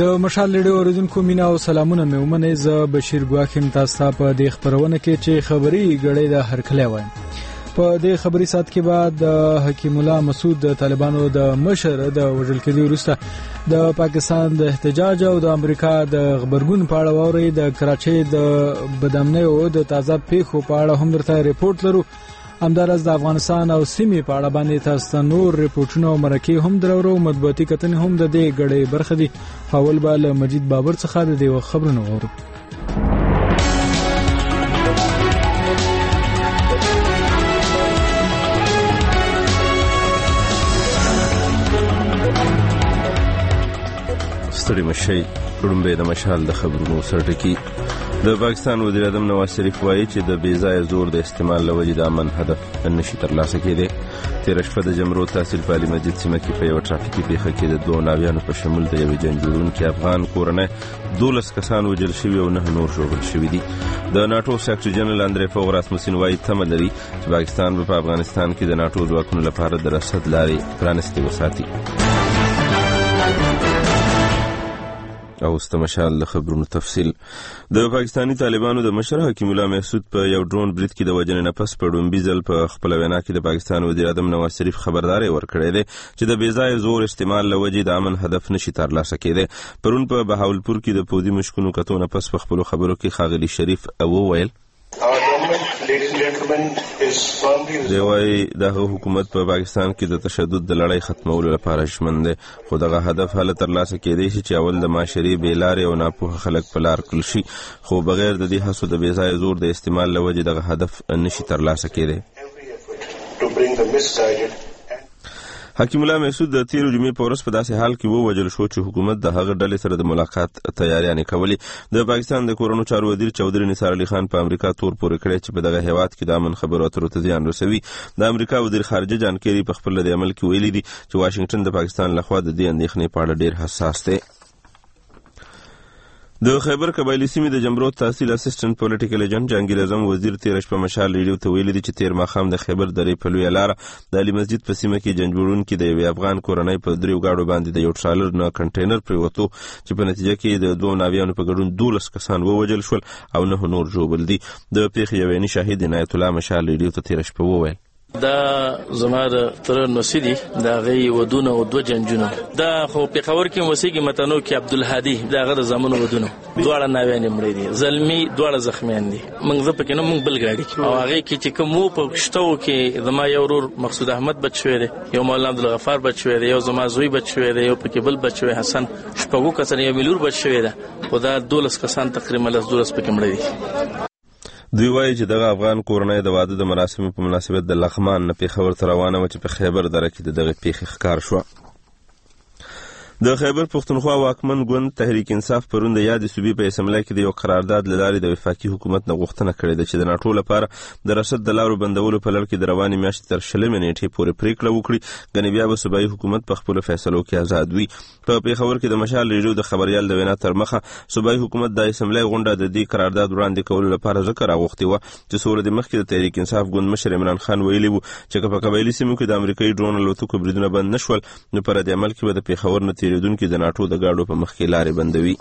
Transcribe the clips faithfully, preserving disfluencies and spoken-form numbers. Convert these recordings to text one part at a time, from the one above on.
د مشال لړۍ اوریدونکو مینا او سلامونه مې ومنئ. زه بشیر ګواکیم تاسو ته په دې خبرونه کې چې خبري غړې د هرکلی وایم. په دې خبري سات کې بعد د حکیم الله مسعود د طالبانو د مشر د وژل کېدو وروسته د پاکستان د احتجاج او د امریکا د خبرګون په اړه واوري. د کراچۍ د بدامنۍ او د تازه پیښو په اړه هم درته ریپورت لرو. همدارس د افغانستان او سیمې په اړه باندې تاسو نور ریپورتونه او مرکې هم درورو. مطبوعاتي کتنې هم د دې غړې برخه دي. اول به له مجید بابر څخه د دې خبرونه وورو. ستړي مشي لومړی د مشال د خبرونو سرټکی. د پاکستان وزیر اعظم نواز شریف وایي چې د بې ځایه زور د استعمال لوجې د امن هدف نشي ترلاسه کېدی. تېره شپه د جمرو تحصیل په علي مسجد سیمه کې په یوه ټرافیکي پیښه کې د دوو ناویانو په شمول د یوې جنګ جوړونکي افغان کورنۍ دولس کسان وژل شوي او نه نور ژوبل شوي دي. د ناټو سیکرټري جنرال اندرې فوغ راسموسین وایي تمه لري چې پاکستان به په افغانستان کې د ناټو ځواکونو لپاره د رسد لارې پرانستې وساتي. او استمشال د خبرونو تفصیل. د پاکستانی طالبانو د مشر حکیم الله مسعود په یو ډرون برید کې د وژنې نه پس په ډومبي ځل په خپل وینا کې د پاکستان وزیر اعظم نواز شریف خبرداري ورکړې ده چې د بې ځایه زور استعمال لوجې د امن هدف نشي ترلاسه کېدی. پرون په بهاولپور کې د پودي مشکونو کتونه پس په خپل خبرو کې ښاغلي شریف وویل دی وايي دغه حکومت په پاکستان کې د تشدد د لړۍ ختمولو لپاره ژمن دی، خو دغه هدف هله ترلاسه کېدی شي چې اول د معاشري بېلارې او ناپوهه خلک په لار کړل شي، خو بغیر د دې هڅو د بې ځایه زور د استعمال له وجې دغه هدف نشي ترلاسه کېدی. حکیم الله مسعود د تیرو جمعې په ورځ په داسې حال کې ووژل شو چې حکومت د هغه ډلې سره د ملاقات تیاریانې کولې. د پاکستان د کورونو چارو وزیر چودري نثار علي خان په امریکا تور پورې کړی چې په دغه هیواد کې د امن خبرو اترو ته زیان رسوي. د امریکا وزیر خارجه جان کیری په خپل رد عمل کې ویلي دي چې واشنگټن د پاکستان لخوا د دې اندېښنې په اړه ډېر حساس دی. د خیبر قبایلی سیمې د جمرو تحصیل اسسټنټ پولیټیکل ایجنټ جهانګیر اعظم وزیر تېره شپه مشال ریډیو ته ویلي دي چې تېر ماښام د خیبر درې په لویه لاره د علي مسجد په سیمه کې جنګ جوړونکي د یوې افغان کورنۍ په دریو ګاډو باندې د یو ټرالر نه کنټینر پرېوتو چې په نتیجه کې د دوو ناویانو په ګډون دولس کسان ووژل شول او نه نور ژوبل دي. د پیښې یو عیني شاهد عنایت الله مشال ریډیو ته تېره شپه وویل دا زما د تر نوسیدي دا غي ودونه او دو جنجونه دا خو په خبر کې موسیقي متنو کې عبدالهادي دا غره زمونو ودونه دواړه ناویان مړي دي، زلمی دواړه زخمیان دي. موږ زه پکې نه موږ بل ګاډي او هغه کې چې کوم په شتو کې زما یو ورور مقصود احمد بچوي دی، یو مولانا عبدالغفار بچوي دی، یو زما زوی بچوي دی، یو پکې بل بچوي حسن شپږو کسان، یو ملور بچوي دی، خدا دولس کسان تقریبا لس دولس پکې مړي دي. دوی وایي چې دغه افغان کورنۍ د واده د مراسمو په مناسبت د لغمان نه پېښور ته روانه وه چې په خیبر دره کې د دغې پیښې ښکار شوه. د خیبر پښتونخوا واکمن ګوند تحریک انصاف پرون د یادې صوبې په اسمبلی کې د یو قرارداد له لارې د وفاقي حکومت نه غوښتنه کړې ده چې د ناټو لپاره د رسد د لارو بندولو په لړ کې د روانې میاشتې تر شلمې نیټې پورې پرېکړه وکړي، ګنې بیا به صوبایي حکومت په خپلو فیصلو کې آزاد وي. په پېښور کې د مشال ریډیو د خبریال د وینا تر مخه صوبایي حکومت د اسمبلی غونډه د دې قرارداد وړاندې کولو لپاره ځکه راغوښتې وه چې څو ورځې مخکې د تحریک انصاف ګوند مشر عمران خان ویلي وو چې که په قبایلي سیمو کې د امریکایي ډرون الوتکو بریدونه بند نه شول نو په رد عمل کې به د پېښور نه تېرېدونکي د ناټو د ګاډو په مخ کې لارې بندوي.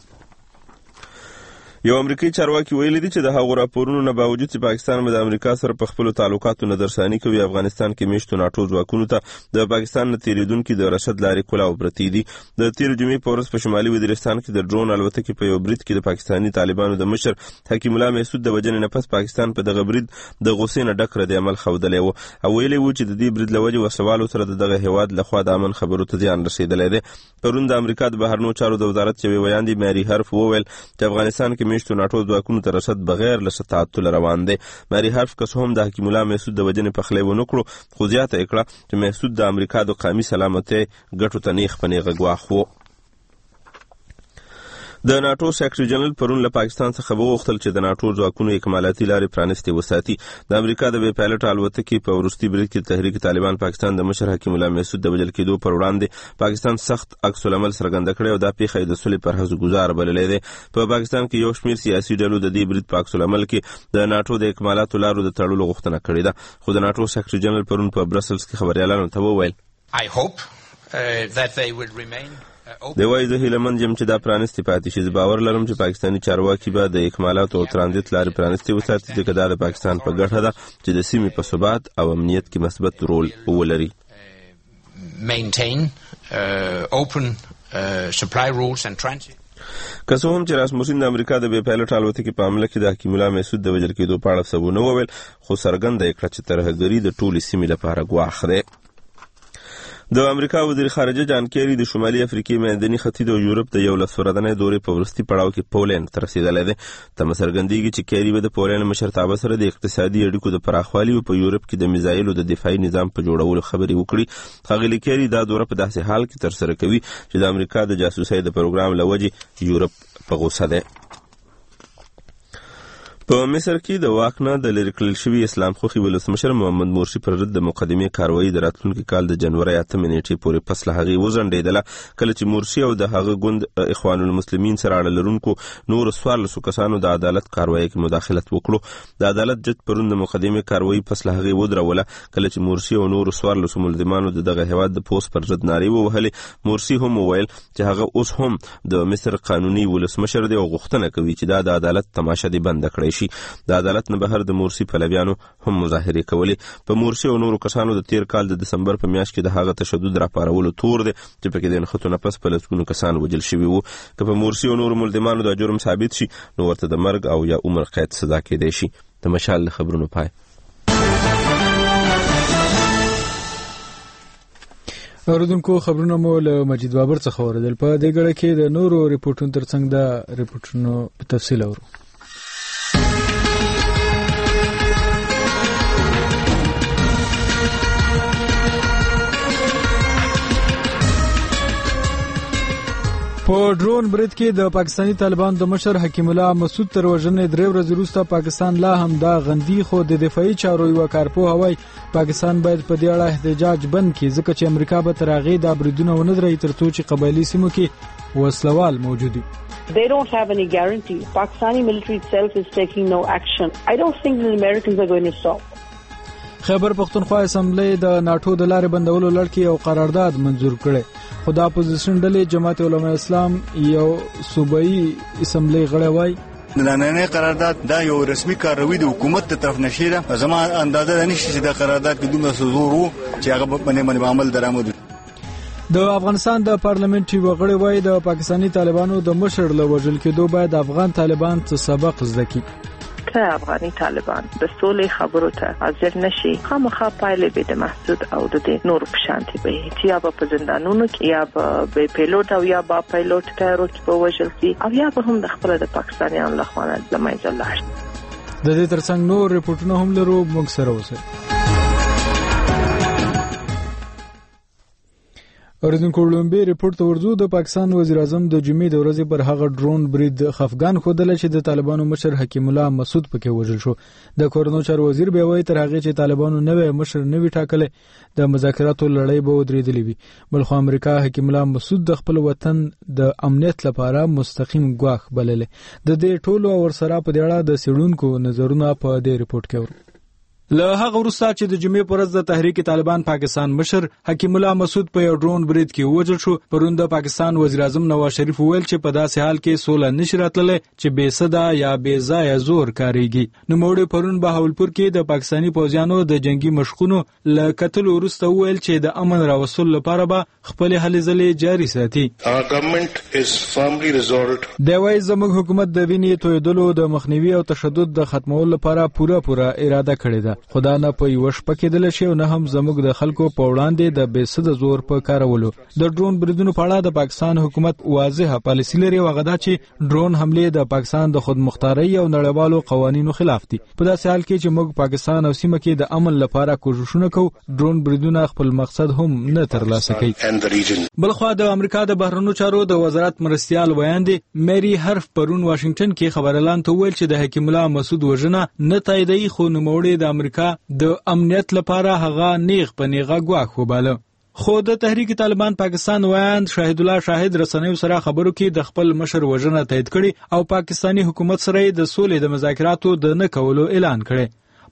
یو امریکایي چارواکي ویلي دي چې د هغو راپورونو نه باوجود چې پاکستان به د امریکا سره په خپلو تعلقاتو نظرثاني کوي، افغانستان کې میشتو ناټو ځواکونو ته د پاکستان نه تېرېدونکي د رسد لارې کلاو پرتې دي. د تېرې جمعې په ورځ په شمالي وزیرستان کې د ډرون الوتکې په یو برید کې د پاکستاني طالبانو د مشر حکیم الله مسعود د وژنې نه پس پاکستان په دغه برید د غصې نه ډک رد عمل ښودلی و او ویلي و چې د دې برید له وجې وسلوالو سره د دغه هېواد لخوا د امن خبرو ته زیان رسېدلی دی. پرون د امریکا د بهرنیو چارو د وزارت یوې ویاندې ماري هرف وویل چې افغانستان کې میشتو ناټو ځواکونو ته رسد بغیر له تعطل روان دی. ماري هرف که څه هم د حکیم الله مسعود د وژنې پخلی ونه کړو، خو زیاته یې کړه چې مسعود د امریکا د قومي سلامتۍ ګټو ته نیغ په نیغه ګواښ و. د ناټو سیکرټري جنرال پرون له پاکستان څخه وغوښتل چې د ناټو ځواکونو اکمالاتي لارې پرانستې وساتي. د امریکا د بې پایلټه الوتکې په وروستي برید کې تحریک طالبان پاکستان د مشر حکیم الله مسعود د وژل کېدو پر وړاندې پاکستان سخت عکس العمل څرګنده کړی او دا پیښه یې د صلحې پر هڅو ګزار بللی دی. په پاکستان کې یو شمېر سیاسي ډلو د دې برید په عکس العمل کې د ناټو د اکمالاتو لارو د تړلو غوښتنه کړې ده، خو د ناټو سیکرټري جنرال پرون په برسلز کې خبریالانو ته وویل دی وایي زه هیلهمند یم چې دا پرانیستې پاتې شي. زه باور لرم چې پاکستاني چارواکي به د اکمالاتو او ترانزیت لارې پرانیستې وساتي، ځکه دا د پاکستان په ګټه ده چې د سیمې په ثبات او امنیت کې مثبت رول ولري. maintain uh, open uh, supply routes and transit. که څه هم چې راسموسین د امریکا د بې پایلټ الوتکې په حمله کې د حکیم الله مسعود د وژل کېدو په اړه څه ونه وویل، خو څرګنده یې کړه چې ترهګري د ټولې سیمې لپاره ګواښ دی. د امریکا وزیر خارجه جان کیری د شمالي افریقې، منځني ختیځ او یورپ د یو لس ورځنۍ دورې په وروستي پړاو کې پولینډ ته رسېدلی دی. تمه څرګندېږي چې کیری به د پولینډ مشرتابه سره د اقتصادي اړیکو د پراخوالي او په یورپ کې د میزایلو د دفاعي نظام په جوړولو خبرې وکړي. ښاغلي کیری دا دوره په داسې حال کې ترسره کوي چې د امریکا د جاسوسۍ د پروګرام له وجې یورپ په غوسه دی. په مصر کې د واک نه د لرې کړل شوي اسلام خوښي ولسمشر محمد مرسي پر ضد د مقدمې کاروایي د راتلونکي کال د جنوري اتمې نیټې پورې پس له هغې وځنډېدله، کله چې مرسي او د هغه ګوند اخوان المسلمین سره اړه لرونکو نورو څوارلسو کسانو د عدالت کاروایي کې مداخلت وکړو. د عدالت جج پرون د مقدمې کاروایي پس له هغې ودروله، کله چې مرسي او نورو څوارلسو ملزمانو د دغه هېواد د پوست پر ضد نارې ووهلې. مرسي هم وویل چې هغه اوس هم د مصر قانوني ولسمشر دی او غوښتنه کوي چې دا د عدالت تماشه دې بنده کړی شي. د عدالت نه بهر د مرسي پلویانو هم مظاهرې کولې. په مرسي او نورو کسانو د تیر کال د دسمبر په میاشت کې د هغه تشدد راپارولو تور دی چې پکې د نښتو نه پس په لسګونو کسان وژل شوي وو. که په مرسي او نورو ملزمانو دا جرم ثابت شي نو ورته د مرګ او یا عمر قید سزا کېدی شي. د مشال د خبرونو پای. اوریدونکو خبرونه مو له مجید بابر څخه اوریدل. په دې ګړه کې د نورو ریپورتونو ترڅنګ د ریپورتونو په تفصیل اورو. په ډرون برید کې د پاکستاني طالبان د مشر حکیم الله مسعود تر وژنې درې ورځې وروسته پاکستان لا هم دا غندي، خو د دفاعي چارو یو کارپوه وایي پاکستان باید په دې اړه احتجاج بند کړي، ځکه چې امریکا به تر هغې دا بریدونه ونه دروي تر څو چې قبایلي سیمو کې وسلوال موجود وي. They don't have any guarantee. Pakistani military itself is taking no action. I don't think the Americans are going to stop. خیبر پختونخوا اسمبلی د ناتو د لارې بندولو لړ کې یو قرارداد منظور کړي، خو د اپوزیشن ډلې جماعت علماء اسلام یو صوبایي اسمبلی غړی وایي د نننۍ قرارداد دا یو رسمي کاروي د حکومت ته طرف نشي ده. زما اندازه ده نشي چې د قرارداد کې دومره زور وو چې هغه باندې باندې عمل درآمد. د افغانستان د پارلیمنت یو غړی وایي د پاکستاني طالبانو د مشر له وژل کېدو باید افغان طالبان څه سبق زده کړي. افغاني طالبان د سولې خبرو ته حاضر نشي، خامخا پایلې به د محسود او د نورو په شانتي به چې یا په زندانونو کې یا به پیلوټ او یا با پیلوټ تیارو کې به وژل شي او یا به هم د خپل د پاکستانیانو لخوا نه لمایځل لاړ. د دې ترڅنګ نور ریپورتونه هم لرو، موږ سره اوسئ. اوریدونکو لومبي ریپورت ورزو د پاکستان وزیر اعظم د جمعې د ورځې پر هغه ډرون برید خفګان خودل چې د طالبانو مشر حکیم الله مسعود پکې وژل شو. د کورنو چارو وزیر به وایي تر هغه چې طالبانو نوې مشر نوې ټاکلې د مذاکراتو لړۍ به ودرېدلې وي. بلخو امریکا حکیم الله مسعود د خپل وطن د امنیت لپاره مستقیم ګواښ بللې. د دې ټولو ورسره په دې اړه د سیډونکو نظرونه په دې ریپورت کې ورو. له هغه وروسته چې د جمعې پر ورځ د تحریک طالبان پاکستان مشر حکیم الله مسعود په یو ډرون برید کې وژل شو، پرون د پاکستان وزیر اعظم نواز شریف ویل چې په داسې حال کې سوله نشي راتللی چې بې صدا یا بې ځایه زور کاریږي. نوموړي پرون بهاولپور کې د پاکستاني پوځیانو د جنگي مشقونو له کتلو وروسته ویل چې د امن راوستلو لپاره به خپل هلې ځلې جاري ساتي. دی وایي زموږ حکومت د وینې تویدلو د مخنیوي او تشدد د ختمولو لپاره پوره پوره اراده کړې ده. خدا نه په یو شپه کې دل شي او نه هم زموږ د خلکو په وړاندې د بې صد زور په کارولو. د ډرون بریدونو په اړه د پاکستان حکومت واضحه پالیسي لري، وغدا چې ډرون حمله د پاکستان د خودمختارۍ او نړیوالو قوانینو خلاف دي. په داسې حال کې چې موږ پاکستان او سیمه کې د امن لپاره کوښښونه کوو، ډرون بریدونه خپل مقصد هم نه ترلاسه کوي. بلخوا د امریکا د بهرنیو چارو د وزارت مرستیال ویاندې میری هرف پرون واشنگټن کې خبرلاند ته ویل چې د حکیم الله مسعود وژنه نه تاییدوي، خو نوموړي د امریکا د امنیت لپاره هغه نیغ په نیغه ګواښ وباله. خو د تحریک طالبان پاکستان ویاند شاهد الله شاهد رسنیو سره خبرو کې د خپل مشر وژنه تایید کړي او پاکستاني حکومت سره د سولې د مذاکراتو د نه کولو اعلان کړي.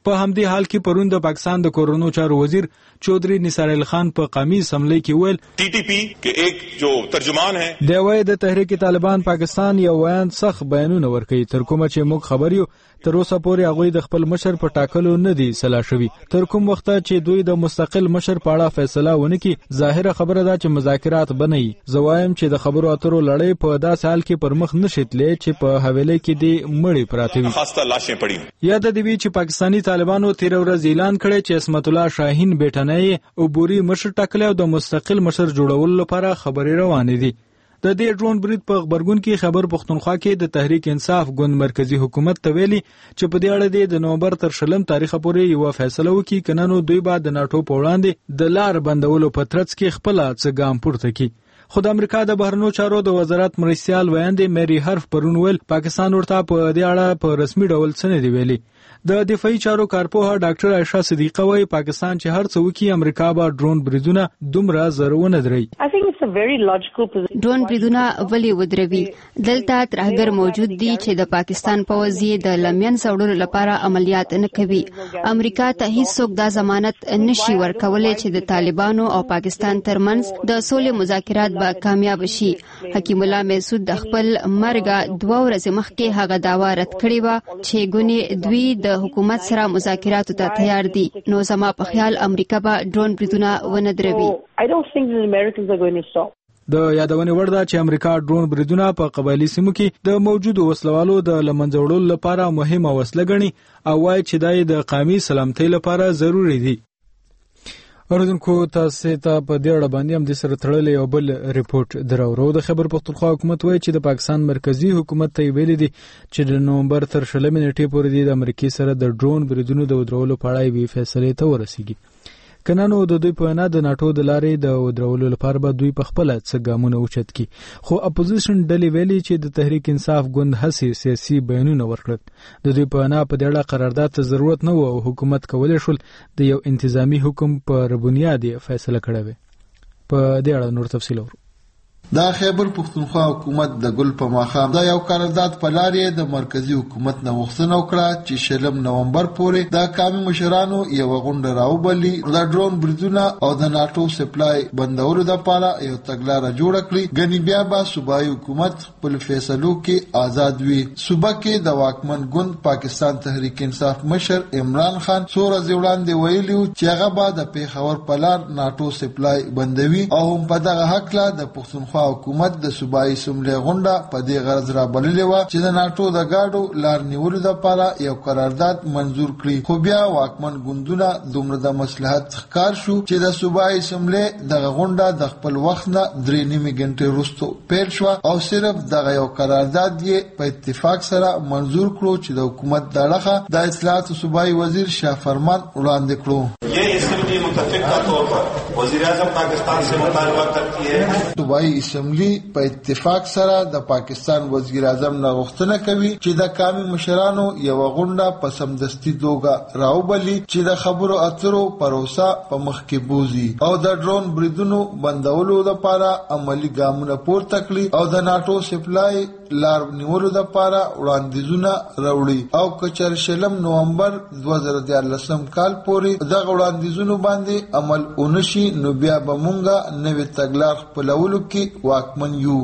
په همدې حال کې پرون د پاکستان د کورونو چارو وزیر چودھری نثار ال خان په قومي اسمبلی کې ویل T T P के एक जो तर्जुमान है د وای د تحریک طالبان پاکستان یو ویان سخت بیانونه ورکوي تر کومه چې موږ خبر یو تر اوسه پورې هغه د خپل مشر په ټاکلو نه دی سلا شوی تر کوم وخت چې دوی د مستقل مشر په اړه فیصله ونه کی ظاهره خبره ده چې مذاکرات بنئ زوایم چې د خبرو اترو لړۍ په داسې حال کې پر مخ نشیتلې چې په حواله کې دی مړی پراته وي خاصه لاشیں پڑی یاد دی چې پاکستانی طالبانو تیر ورځ اعلان کړی چې اسمت الله شاهین بیٹنۍ او بوري مشر ټاکل او د مستقل مشر جوړولو لپاره خبرې روانې دي د دې ډرون برید په خبرګون کې خبر پښتونخوا کې د تحریک انصاف ګوند مرکزی حکومت ته ویلي چې په دې اړه د نومبر تر شلم تاریخ پورې یو فیصله وکړي کنانو دوی بعد د ناتو په وړاندې د لار بندولو په ترڅ کې خپل څه ګام پورته کړي خو د امریکا د بهرنیو چارو د وزارت مرستيال ویاندې مری حرف پرون ویل پاکستان ورته په دې اړه په رسمي ډول څه نه دی ویلي د دفاعي چارو کارپوه ډاکټر عائشہ صدیقه وايي پاکستان چې هر څه وکړي امریکا به ډرون بریدونه دومره زرونه دري ډرون بریدونه ولې ودروي دلته ترهګر موجود دي چې د پاکستان پوځي د لمین سوړلو لپاره عملیات نه کوي امریکا ته هیڅوک دا ضمانت نشي ورکولای چې د طالبانو او پاکستان ترمنځ د سولې مذاکرات به کامیاب شي حکیم الله مسعود د خپل مرګ دوه ورځې مخکې هغه داوا رد کړی و چې ګونی دوی د حکومت سره مذاکراتو ته تیار دي نو زما په خیال امریکا به ډرون بریدونه ونه دروي د یادونې وړ ده چې امریکا ډرون بریدونه په قبایلی سیمو کې د موجودو وسلوالو د لمنځه وړلو لپاره مهمه وسله ګڼي او وايي چې دا د قومي سلامتۍ لپاره ضروري دي اوردونکو تاسو ته په دې اړه باندې هم د سره تړلې یو بل ریپورت دراورو د خبر پښتونخوا حکومت وایي چې د پاکستان مرکزی حکومت ته ویلي دي چې د نومبر تر شلمې نیټې پورې د امریکای سره د ډرون بریدونو د ودرولو په اړه وی فیصله ته ورسیږي کنانو د دوی په نه د ناتو د لارې د ودرولو لپاره به دوی په خپل څه ګامونه اوچت کی خو اپوزیشن ډلې ویلي چې د تحریک انصاف ګوند هڅې سیاسي بیانونه ورکړل د دوی په نه په دې اړه قرارداد ته ضرورت نه و او حکومت کولای شول د یو انتظامی حکم پر بنیاد فیصله کړي وي په دې اړه نور تفصیل ورو دا خیبر پښتونخوا حکومت د ګل په ماخام دا یو قرارداد په لارې د مرکزی حکومت نه غوښتنه وکړه چې شلم نومبر پورې د قومي مشرانو یو غونډه راوبلي د ډرون بریدونه او د ناتو سپلای بندولو لپاره یو تګلارې جوړ کړي غنی بیا به صوبایي حکومت خپل فیصلو کې آزاد وي صوبه کې د واکمن ګوند پاکستان تحریک انصاف مشر عمران خان څوره وړاندې ویلي چې هغه به د پیښور په لار ناتو سپلای بندوي او هم په دغه حق لا د پښتونخوا حکومت د صوبایي سملې غونډه په دې غرض را بللې و چې د ناتو د گاډو لار نیولو لپاره یو قرارداد منزور کړي خو بیا واکمن ګوندونه دومره د مصلحت ښکار شو چې د صوبایي سملې د غونډه د خپل وخت نه درې نیمه غنټې وروسته پیل شو او صرف دغه یو قرارداد یې په اتفاق سره منزور کړو چې د حکومت د اړخه د اطلاعات صوبایي وزیر شاه فرمان وړاندې کړو یہ اسمبلی متفق کا طور پر وزیر اعظم پاکستان سے مطالبہ کرتی ہے صوبایي اسمبلی په اتفاق سره د پاکستان وزیر اعظم نه غوښتنه کوي چې د قومي مشرانو یو غونډه په سمدستي توګه راوبلي چې د خبرو اترو پروسه په مخ کې بوزي او د ډرون بریدونو بندولو لپاره عملی ګامونه پورته کړي او د ناتو سپلای لار نیولو لپاره وړاندیزونه راوړي او کچر شلم نومبر دوه زره دیارلسم کال پورې د وړاندیزونو باندې عمل اونشي نو بیا به مونږه نوې تګلار خپلولو کې واکمن یو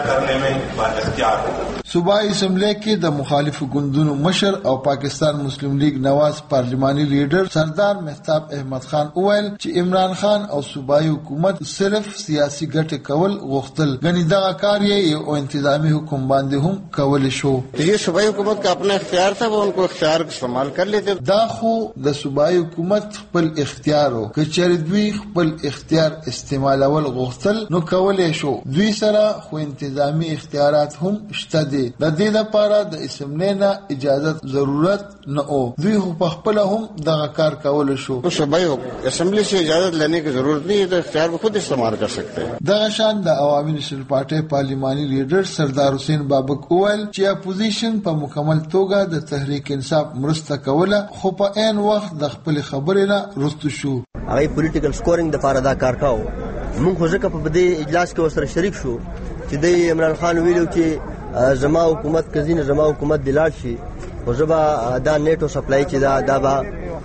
صوبایي اسمبلی کې د مخالفو ګوندونو مشر او پاکستان مسلم لیگ نواز پارلماني لیډر سردار مهتاب احمد خان وویل چې عمران خان او صوبایي حکومت صرف سیاسي ګټه کول غوښتل غني دا کار یې یو انتظامی حکم باندې هم کول شو یہ صوبائی حکومت کا اپنا اختیار تھا وہ ان کو اختیار استعمال کر لیتے دا خو د صوبایي حکومت خپل اختیار او کچری دوی خپل اختیار استعمالول غوښتل نو کولای شو دوی سره خو انتظامی اختیارات هم شته دي د دې لپاره د اسمبلی نه اجازه ضرورت نه او دوی په خپل هم دغه کار کول شو صوبائی اسمبلی سے اجازت لینے کی ضرورت نہیں ہے تو اختیار کو خود استعمال کر سکتے ہیں دغه شان د عوامي نشل پارټي پارلماني لیډر سردار حسین بابک اول چې اپوزیشن په مکمل توګه د تحریک انصاف مرسته کوله خو په عین وخت د خپل خبرې نه رستو شو هغه پولیټیکل سکورینګ د لپاره دا کار کاوه موږ خو ځکه په دې اجلاس کې ورسره شریک شو چې د عمران خان ویلو چې زما حکومت کزینه زما حکومت دلال شي خو زبا دا نیټو سپلای چې دا دا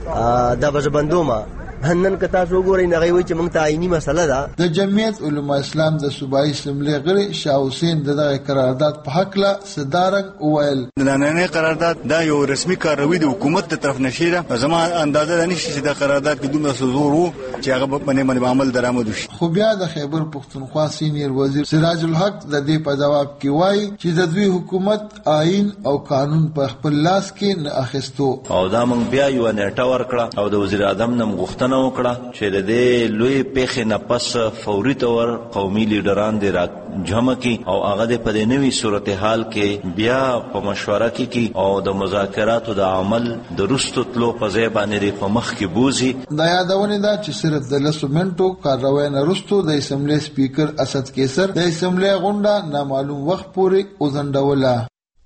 دا بزبندوما نن که تاسو وګورئ نغې وایي چې موږ ته آئینی مسله ده. د جمعیت علما اسلام د صوبایي اسمبلی غړي شاه حسین دغه قرارداد په حق له صدارنګ وویل د نننۍ قرارداد دا یو رسمي کاروي د حکومت ته طرف نشي ده. زما اندازه ده نشي چې د قرارداد کې دومره زور وو چې هغه باندې باندې عمل درآمد وشي. خو بیا د خیبر پښتونخوا سینیر وزیر سراج الحق د دې په جواب کې وایي چې د دوی حکومت آئین او قانون په خپل لاس کې نه اخیستو او دا موږ بیا یو نیټه ورکړه او د وزیر اعظم نم غوښتنه وکړه چې د دې لوی پیښې نه پس فوري تور قومي لیډران دې را جمع کی او هغه د پدې نوي صورتحال کې بیا په مشوره کې کی او د مذاکراتو د عمل د رستو تلو په ځای باندې په مخ کې بوزي. دا یادونه ده چې صرف د لسو منټو کاروي نه رستو د اسمبلی سپیکر اسد کیسر د اسمبلی غونډه نامعلوم وخت پورې وزندوله.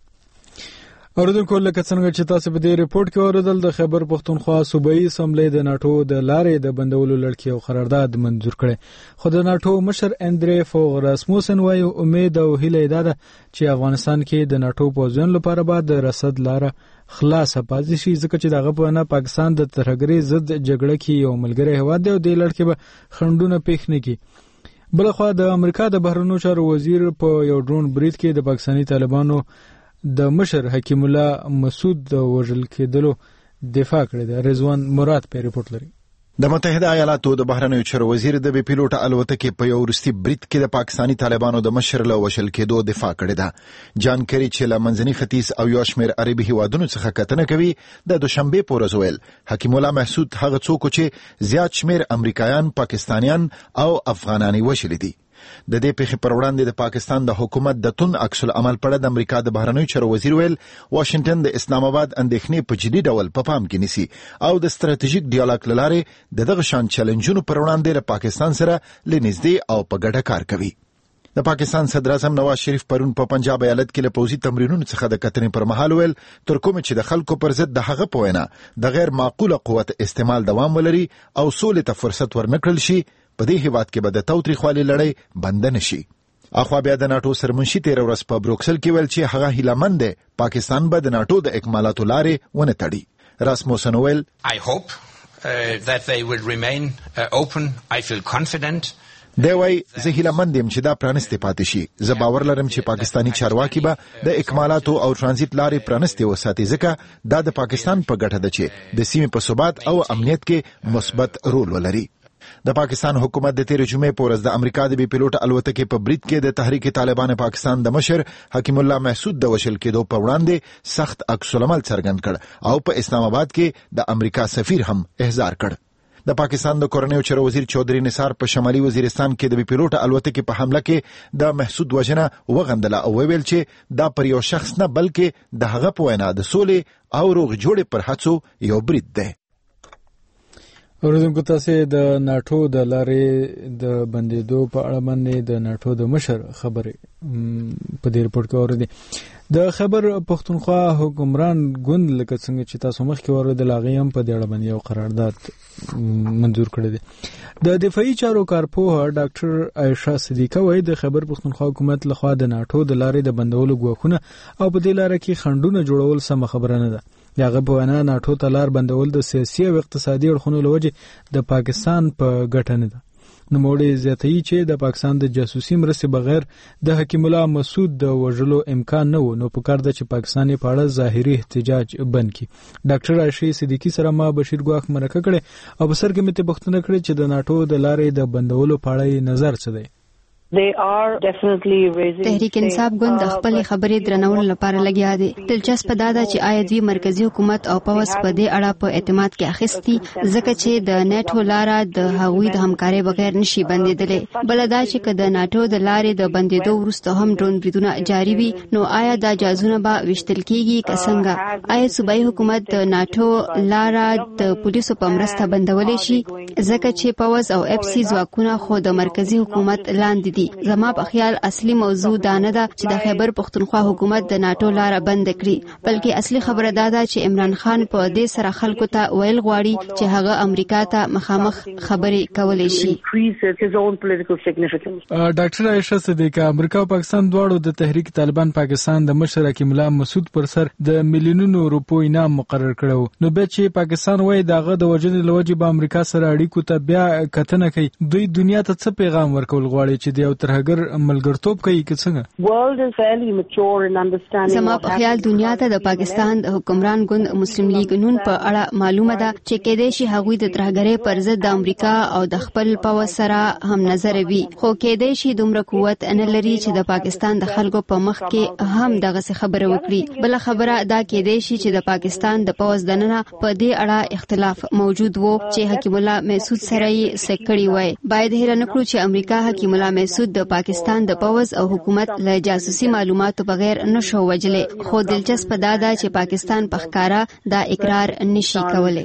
اوریدونکو لکه څنګه چې تاسو په دې ریپورت کې اوریدل د خیبر پښتونخوا صوبایي اسمبلی د ناتو د لارې د بندولو لړکی او قرارداد منظور کړي. خو د ناتو مشر اندری فوغ راسموسن وایي امید او هیله ده چې افغانستان کې د ناتو پوځیانو لپاره به د رسد لاره خلاصه پاتې شي ځکه چې دغه په نه پاکستان د ترهګرۍ ضد جګړه کې یو ملګری هیواد دی او د لړکی به خندونه پېښ نه کی. بلخوا د امریکا د بهرنیو چارو وزیر په یو ډرون برید کې د پاکستاني طالبانو د مشر حکیم الله مسعود د وژل کېدلو دفاع کړې ده. رضوان مراد په ریپورت لري. د متحده ایالاتو د بهرنیو چارو وزیر د بي پیلوټ الوتکې په یو وروستي برید کې د پاکستاني طالبانو د مشر له وژل کېدو دفاع کړې ده. جان کری چې له منځني ختیځ او یو شمېر عربي هیوادونو څخه کتنه کوي د دوشنبه په ورځ ویل حکیم الله مسعود هغه څوک چې زیات شمېر امریکایان، پاکستانیان او افغانان وژلي دي. د دې پیښې پر وړاندې د پاکستان د حکومت د تون عکس العمل په اړه د امریکا د بهرنیو چارو وزیر ویل واشنگټن د اسلام آباد اندېښنې په جدي ډول په پام کې نیسي او د ستراتیژیک ډیالوګ له لارې د دغه شان چیلنجونو پر وړاندې له پاکستان سره لنږدې او په ګډه کار کوي. د پاکستان صدر اعظم نواز شریف پرون په پنجاب ایالت کې له پوځي تمرینونو څخه د کتنې پر مهال ویل تر کومه چې د خلکو پر ضد د هغه په وینا د غیر معقوله قوت استعمال دوام ولري او سولې ته فرصت ورنکړل شي په دې هیواد کې به د تاوتریخوالي لړۍ بند نه شي. اخوا بیا د ناتو سرمنشي تیر ورځ په بروکسل کې ویل چې هغه هیلهمند دی پاکستان به د ناتو د اکمالاتو لارې ونه تړي. راسموسن ویل I hope uh, that they will remain uh, open. I feel confident. دی وای زه هیلهمند یم چې دا پرانستې پاتې شي. زه باور لرم چې پاکستاني چارواکي به د اکمالاتو او ترانزیت لارې پرانستې وساتي ځکه دا د پاکستان په ګټه ده چې د سیمې په ثبات او امنیت کې مثبت رول ولري. د پاکستان حکومت د تیر جمعې په ورځ د امریکا د بي پیلوټ الوتکې په برید کې د تحریک طالبان پاکستان د مشر حکیم الله مسعود د وژل کېدو په وړاندې سخت عکس العمل څرګند کړ او په اسلام آباد کې د امریکا سفیر هم احضار کړ. د پاکستان د کورنیو چارو وزیر چودري نثار په شمالي وزیرستان کې د بي پیلوټ الوتکې په حمله کې د محسود وژنه وغندله او ویل چې دا پر یو شخص نه بلکې د هغه په وینا د سولې او روغ جوړې پر هڅو یو برید دی. اوریدونکو تاسو د ناتو د لارې د بندیدو په اړه باندې د ناتو د مشر خبرې په دې ریپورت کې اوریدي. د خیبر پښتونخوا حکمران ګوند لکه څنګه چې تاسو مخکې اوریدل هغه هم په دې اړه باندې یو قرارداد منظور کړی دی. د دفاعي چارو کارپوه ډاکټر عائشه صدیقه وایي د خیبر پښتونخوا حکومت لخوا د ناتو د لارې د بندولو غوښتنه او په دې لارې کې خنډونه جوړول سم خبره نه ده. دغه په وینا ناتو ته لار بندول د سیاسي او اقتصادي اړخونو له وجې د پاکستان په ګټه نه ده. نوموړي زیاتوي چې د پاکستان د جاسوسي مرستې بغیر د حکیم الله مسعود د وژلو امکان نه و نو پکار ده چې پاکستان په اړه ظاهري احتجاج بند کړي. ډاکټر عائشه صدیقی سره ما بشیر ګواخ مرکه کړې او په سر کې مې ته پوښتنه کړې چې د ناتو د لارې د بندولو په اړه نظر څه دی. They are definitely raising تحریک انصاف ګوند د خپل خبرې درنولو لپاره لګیا دی. دلچسپ دا ده چې آیا دوی مرکزی حکومت او پوس په دې اړه په اعتماد کې اخیستي ځکه چې د ناتو لاره د هغوی د همکارۍ بغیر نشي بندیدلې. بل دا چې که د ناتو د لارې د بندیدو وروسته هم ډرون بریدونه جاری وي نو آیا دا جازونه به وشتل کیږي که څنګه؟ آیا صوبایي حکومت د ناتو لاره د پولیسو په مرسته بندولی شي ځکه چې پوس او اف سي ځواکونه خو د مرکزی حکومت لاندې دي. زما په خیال اصلي موضوع دا نه ده چې د خیبر پښتونخوا حکومت د ناتو لار بند کړي، بلکې اصلي خبره دا ده چې عمران خان په دې سره خلکو ته ویل غواړي چې هغه امریکا ته مخامخ خبرې کولای شي. ډاکټر عائشہ صدیقه، امریکا او پاکستان دواړو د تحریک طالبان پاکستان د مشر حکیم الله مسعود پر سر د میلیونونو روپو انعام مقرر کړو، نو به چې پاکستان وایي داغه د وجنې لوجې به امریکا سره اړیکو ته بیا کتنه کوي، دوی دنیا ته څه پیغام ورکول غواړي چې د یو ترهګر ملګرتوب کوي که څنګه؟ زما په خیال دنیا ته د پاکستان د حکمران ګوند مسلم لیگ نون په اړه معلومه ده چې کېدای شي هغوی د ترهګرۍ پر ضد د امریکا او د خپل پوځ سره هم نظر وي، خو کېدای شي دومره قوت نه لري چې د پاکستان د خلکو په مخ کې هم دغه څه خبره وکړي. بل خبره دا کېدای شي چې د پاکستان د پوځ دننه په دې اړه اختلاف موجود وو چې حکیم الله مسعود سره یې سکړی وای. باید هیر نه کړو چې امریکا حکیم الله مسعود د پاکستان د پوځ او حکومت له جاسوسي معلوماتو بغیر نشو وجلې، خو دلچسپ دا ده چې پاکستان په ښکارا دا اقرار نشي کولای.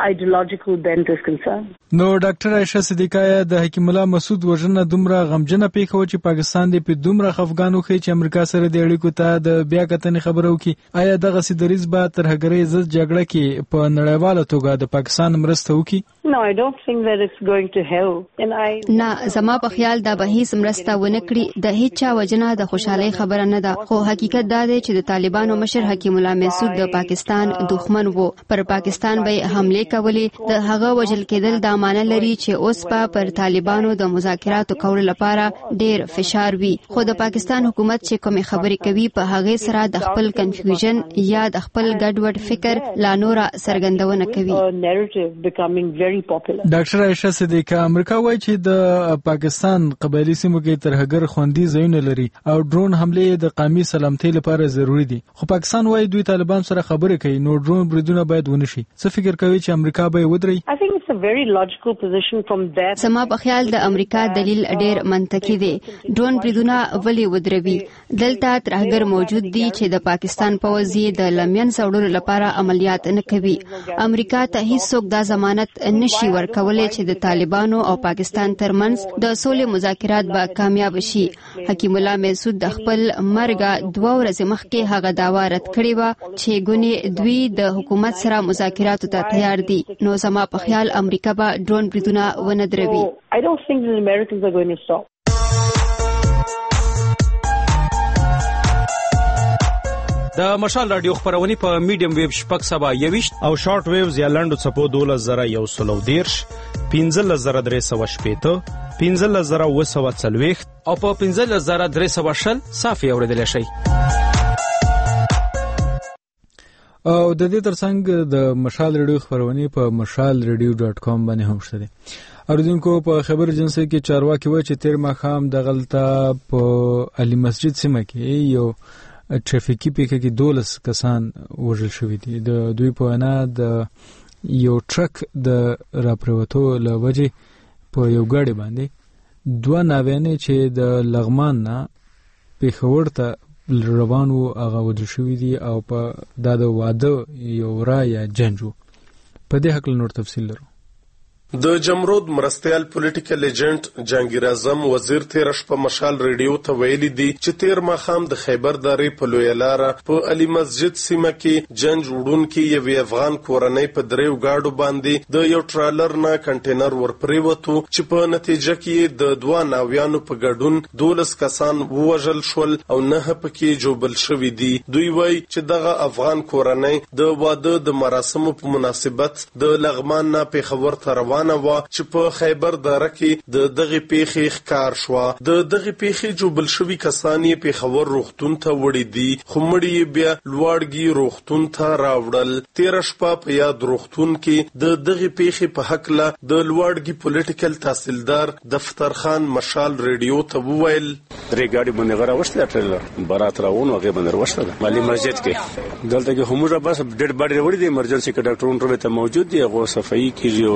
نو ډاکټر عائشہ صدیقه، د حکیم الله مسعود وژنه دومره غمجنه پیښه و چې پاکستان دې په دومره خفګان وخی چې امریکا سره د اړیکو ته د بیا کتنې خبرو کې آیا دغه سیدریز به ترهګرۍ ضد جګړه کې په نړیواله توګه د پاکستان مرسته وکړي؟ No, I don't think that it's going to help. And I نه، زما په خیال دا به هیڅ مرسته ونه کړي. د هیڅ چا وجنه د خوشحالۍ خبره نه ده، خو حقیقت دا دی چې د طالبانو مشر حکیم الله مسعود د پاکستان دښمن وو، پر پاکستان به حمله کولې، د هغه وجل کېدل دا معنی لري چې اوس په پر طالبانو د مذاکراتو کولو لپاره ډیر فشار وي، خو د پاکستان حکومت چې کومې خبرې کوي په هغه سره د خپل کنفیوژن یا د خپل ګډوډ فکر لا نور څرګندونه کوي. ډاکټر عائشہ صدیقه، امریکا وایي چې د پاکستان قبایلی سیمو کې ترهګر خوندي ځایونه لري او ډرون حمله د قومي سلامتۍ لپاره ضروری دي، خو پاکستان وایي دوی طالبان سره خبرې کوي، نو ډرون بریدونه باید ونشي. څه فکر کوي چې امریکا به ودري؟ زما په خیال د امریکا دلیل ډیر منطقي دی. ډرون بریدونه ولې ودروي؟ دلته ترهګر موجود دي چې د پاکستان پوځ یې د لمین سوړلو لپاره عملیات نه کوي. امریکا ته هیڅوک دا ضمانت نشي ورکولای چې د طالبانو او پاکستان ترمنځ د سولې مذاکرات به کامیاب شي. حکیم الله مسعود د خپل مرګ دوه ورځې مخکې هغه داوا رد کړې و چې ګونې دوی د حکومت سره مذاکراتو ته تیار دي، نو زما په خیال امریکا به ډرون بریدونه ونه دروي. I don't think the Americans are going to stop. د مشال رادیو خبرونه په میډیم ویو شپږ سبا یويشت او شارټ ویوز یا لنډو چپو دوله زره یو سلو دیرش پنځه زره درې سوه شپېته پنځه زره اوه سوه څلوېښت او په پنځه زره درې سوه شل صافي اوریدلی شئ. او د دې ترڅنګ د مشال رادیو خبرونه په مشال رادیو ډاټ کام باندې هم شته. اوریدونکو په خبر جنسي کې چارواکي و چې تیر ماخام د غلطه په علي مسجد سیمه کې یو ټریفیکي پیښه کې دولس کسان وژل شوي دي. د دوی په وینا د یو ټرک د راپروتو له وجې په یو ګاډي باندې دوه ناویانې چې د لغمان نه پېښور ته روان وو هغه وژل شوي دي او په دا د واده یو را یا جنج وو. په دې هکله نور تفصیل لرو. د جمرود مرستیال پولیټیکل ایجنټ جهانگیر اعظم وزیر تیر شپه مشال ریډیو ته ویلي دي چې تیر ماخام د خیبر درې په لوی لاره په علي مسجد سیمه کې جنج وډونکو یو افغان کورنۍ په دریو گاډو باندې د یو ټرالر نه کنټینر ورپریوتو چې په نتیجه کې د دوه ناویانو په ګډون دولس کسان ووژل شول او نه پکې جوبل شوي دي. دوی وایي چې دغه افغان کورنۍ د واده د مراسمو په مناسبت د لغمان نه پېښور ته روان و چې په خیبر دره کې د دغه پیښې ښکار شو. د دغه پیښې جوبل شوي کسان یې پېښور روغتون ته وړي دي، خو مړي یې بیا لوړګي روغتون ته راوړل. تیر شپه په یاد روغتون کې د دغه پیښې په حقله د لوړګي پولیټیکل تحصیلدار دفتر خان مشال ریډیو ته وویل درې ګاډي باندې غره وشله ټریلر برات راون هغه باندې وشله علي مسجد کې دلته کې همغه بس ډېډ باډي وړي دي ایمرجنسي کې ډاکټرونو ته موجود دي هغه صفائی کیږي یا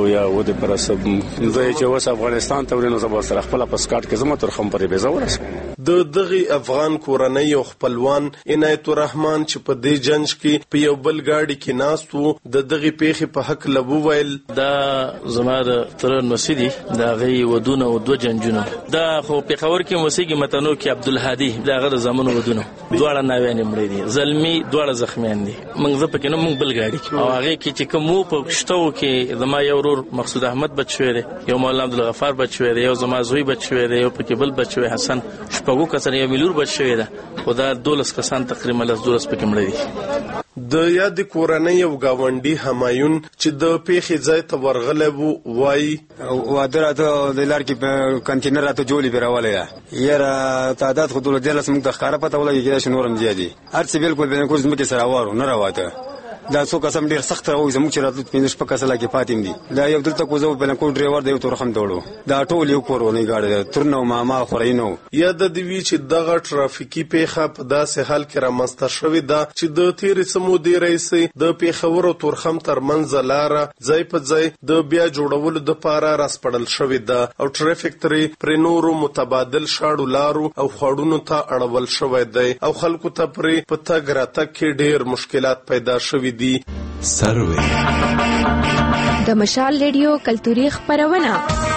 د پر سب زه چې وس افغانستان ته ورنه زبر سره خپل پاسکارت کې زما تر خم پرې بيزا ورس د دغه افغان کورنۍ او خپلوان عنایت الرحمن چې په دې جنج کې په یو بل گاډي کې ناستو د دغه پیښې په حق لبو ویل دا زماره تر نوسیدي دا غي ودونه او دو جنجونه دا خو په خبر کې موسیقي متنو کې عبدالهادي دا غره زمونو ودونه دواړه ناوینه مړي دي زلمی دواړه زخمیان دي موږ زه پکې نه موږ بل گاډي او هغه کې چې کوم په شتو کې زما یو ورور مقصود احمد بچوي دی یو مولانا عبدالغفار بچوي دی یو زما زوی بچوي دی یو پکې بل بچوي حسن شپږو کسان یو ملور بچوي دی خدا دولس کسان تقریبا لس دولس پکې مړي دي د یاد کورنۍ او گاونډي همایون چې د پیښې ځای ته ورغلی وو وایي واده راته د لار کې کنټینر راته جوړې پیراولې یاره تعداد خو دولس دلس موږ د ښکاره پته ولګي کېدای شي نورم زیاتي هر څه بالکل بالکل ځمکې سره وارو نه راواته دا څو قسم ډیر سخت راوي زموږ چې راتلو پینځه شپږ کسه لکه فاطم دي دا یو دلته کوزو بل کو ډرایور دی تور خم دوړو دا ټول یو کورونه گاډي ترنو ماما خورینو یا د دوی چې دغه ټرافیکي پیښه په داسې حال کې رامنځته شوې ده چې د تیرې سمو دی رئیس د پیښور او تورخم ترمنځ لاره ځای په ځای د بیا جوړولو د پاره راسپړل شوې ده او ټرافیک ترې پر نورو متبادل شاړو لارو او خړونو ته اړول شوې ده او خلکو ته پرې په تګ راتګ کې ډیر مشکلات پیدا شوې دي سروي د مشال ریډیو کلتوري خبرونه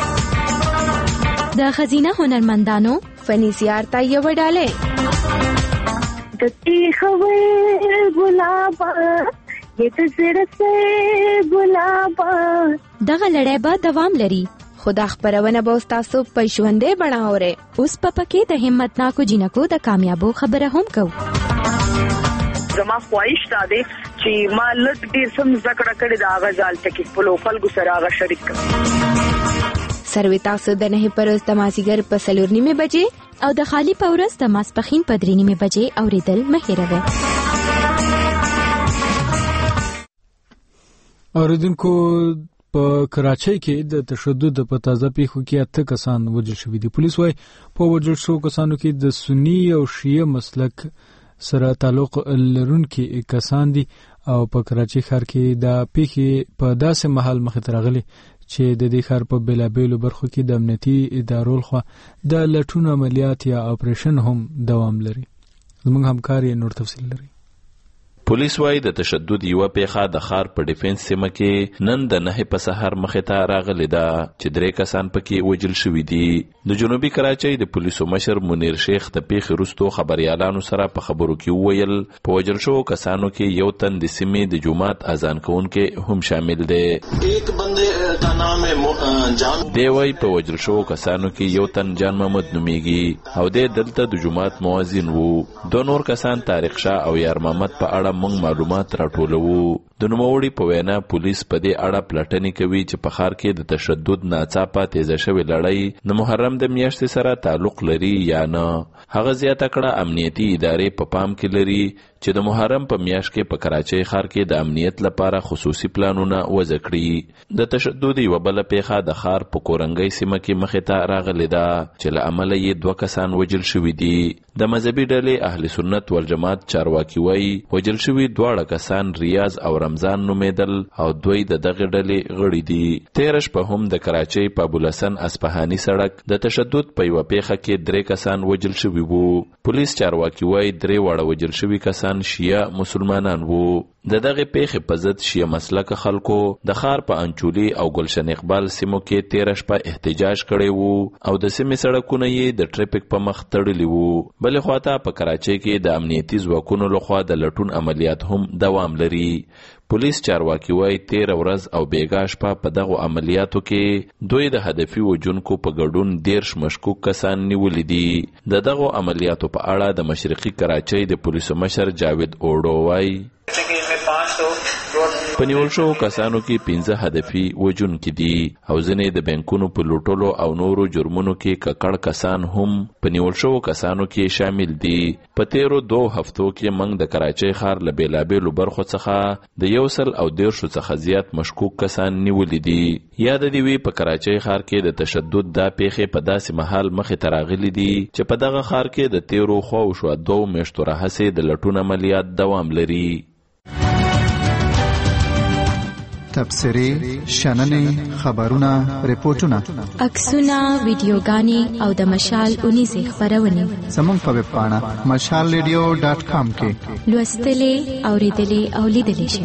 د خزینه هنرمندانو فني زیارت یو ډاله د تیخوي ګلاب یت زړه سه ګلاب دغه لړۍ به دوام لري خدا خبرونه به تاسو په ژوندې بڼاوره اوس په پکې د همت ناکو جنکو د کامیابو خبره هم کو زما خواهش ده چې ما لږ ډیر سم زکړه کړی دا غزال تکي په لوکل ګسراغه شریک کړ سروي تاسو د نه پرز د مازیګر په سلور نیمه بجې او د خالی پورس د ماسپخین په درې نیمه بجې اوریدل مهیروي اوریدونکو په کراچۍ کې د تشدد په تازه پیښو کې اته کسان وژل شوي دي پولیس وايي په وژل شو کسانو کې د سنی او شیعه مسلک سره تعلق لرونکي کسان دي او په کراچۍ ښار کې د پیښې په داسې محل مخې ته راغلي چې د دې ښار په بیلابیلو برخو کې د امنیتي ادارو لخوا د لټون عملیات یا اپریشن هم دوام لري زموږ همکار یې نور تفصیل لري پولیس وايي د تشدد یو پیښه د ښار په ډیفنس سیمه کې نن د نه په سحر مخې ته راغلې ده چې درې کسان پکې وژل شوي دي د جنوبي کراچۍ د پولیسو مشر منیر شیخ د پیښې وروسته خبريالانو سره په خبرو کې وویل په وژل شوو کسانو کې یو تن د سیمې د جمعات اذان کوونکي هم شامل دی ایک بندے کا نام ہے جان دی وايي په وژل شوو کسانو کې یو تن جان محمد نوميږي او د دلته د جمعات مؤذن وو دوه نور کسان طارق شاه او یار محمد په اړه موږ معلومات راټولوو د نوموړي په وینا پولیس په دې اړه پلټنې کوي چې په ښار کې د تشدد ناڅاپه تیزه شوې لړۍ د محرم د میاشتې سره تعلق لري یا نه هغه زیاته کړه امنیتي ادارې په پام کې لري چې د محرم په میاشت کې په کراچۍ ښار کې د امنیت لپاره خصوصي پلانونه وضع کړي د تشدد یو بل پیښه د ښار په کورنګۍ سیمه کې مخې ته راغلې ده چې له امله یې دوه کسان وژل شوي دي د مذهبي ډلې اهل سنت والجماعت چارواکي وایي وژل شوي دواړه کسان ریاض او رمضان نومیدل او دوی د دغه ډلې غړي دي تیره شپه هم د کراچۍ په ابوالحسن اصفهاني سړک د تشدد په یوه پیښه کې درې کسان وژل شوي وو پولیس چارواکي وایي درې واړه وژل شوي کسان شیعه مسلمانان وو د دغه پیښې په ضد شیعه مسلک خلکو د ښار په انچولي او گلشن اقبال سیمو کې تیره شپه احتجاج کړی وو او د سیمې سړکونه یې د ټریفیک په مخ تړلي وو بلې خواته په کراچۍ کې د امنیتي ځواکونو لخوا د لټون عملیات هم دوام لري پولیس چارواکي وایي تیره ورځ او بیګا شپه په دغو عملیاتو کې دوی د هدفي وژونکو په ګډون دیرش مشکوک کسان نیولي دي د دغو عملیاتو په اړه د مشرقي کراچۍ د پولیسو مشر جاوید اوډو وایي په نیول شوو کسانو کې پنځه هدفي وژونکي دي او ځینې د بانکونو په لوټلو او نورو جرمونو کې ککړ کسان هم په نیول شوو کسانو کې شامل دي په تیرو دوه هفتو کې موږ د کراچۍ ښار له بېلابېلو برخو څخه د یو سل او دیرشو څخه زیات مشکوک کسان نیولي دي یاد دې وي په کراچۍ ښار کې د تشدد دا پیښې په داسې مهال مخې ته راغلي دي چې په دغه ښار کې د تیرو خواوشا دوه میاشتو راهیسې د لټون عملیات دوام لري تبصرې، شننې، خبرونه، ریپورتونه، عکسونه، ویډیوګانې او د مشال اونیزې خبرونه زموږ په ویب پاڼه مشال ریډیو ډاټ کام کې لوستلې، اوریدلې او لیدلې شئ.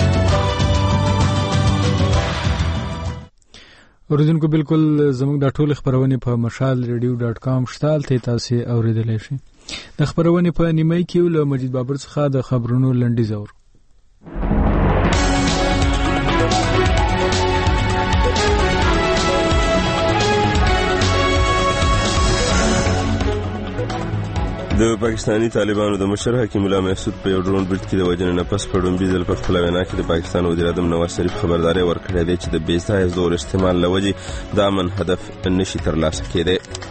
اوریدونکو بالکل زموږ د ټول خبرونه په مشال ریډیو ډاټ کام شتال ته تاسو اوریدلې شئ. د خبرونه په نیمه کې له مجید بابر څخه د خبرونو لنډیز اور د پاکستانی طالبانو د مشر حکیم الله محسود په یو ډرون برید کې د وژنې نه پس په ډومبي ځل په خپل وینا کې د پاکستان وزیر اعظم نواز شریف خبرداري ورکړې ده چې د بې ځایه زور استعمال لوجې د امن هدف نشي ترلاسه کېدی.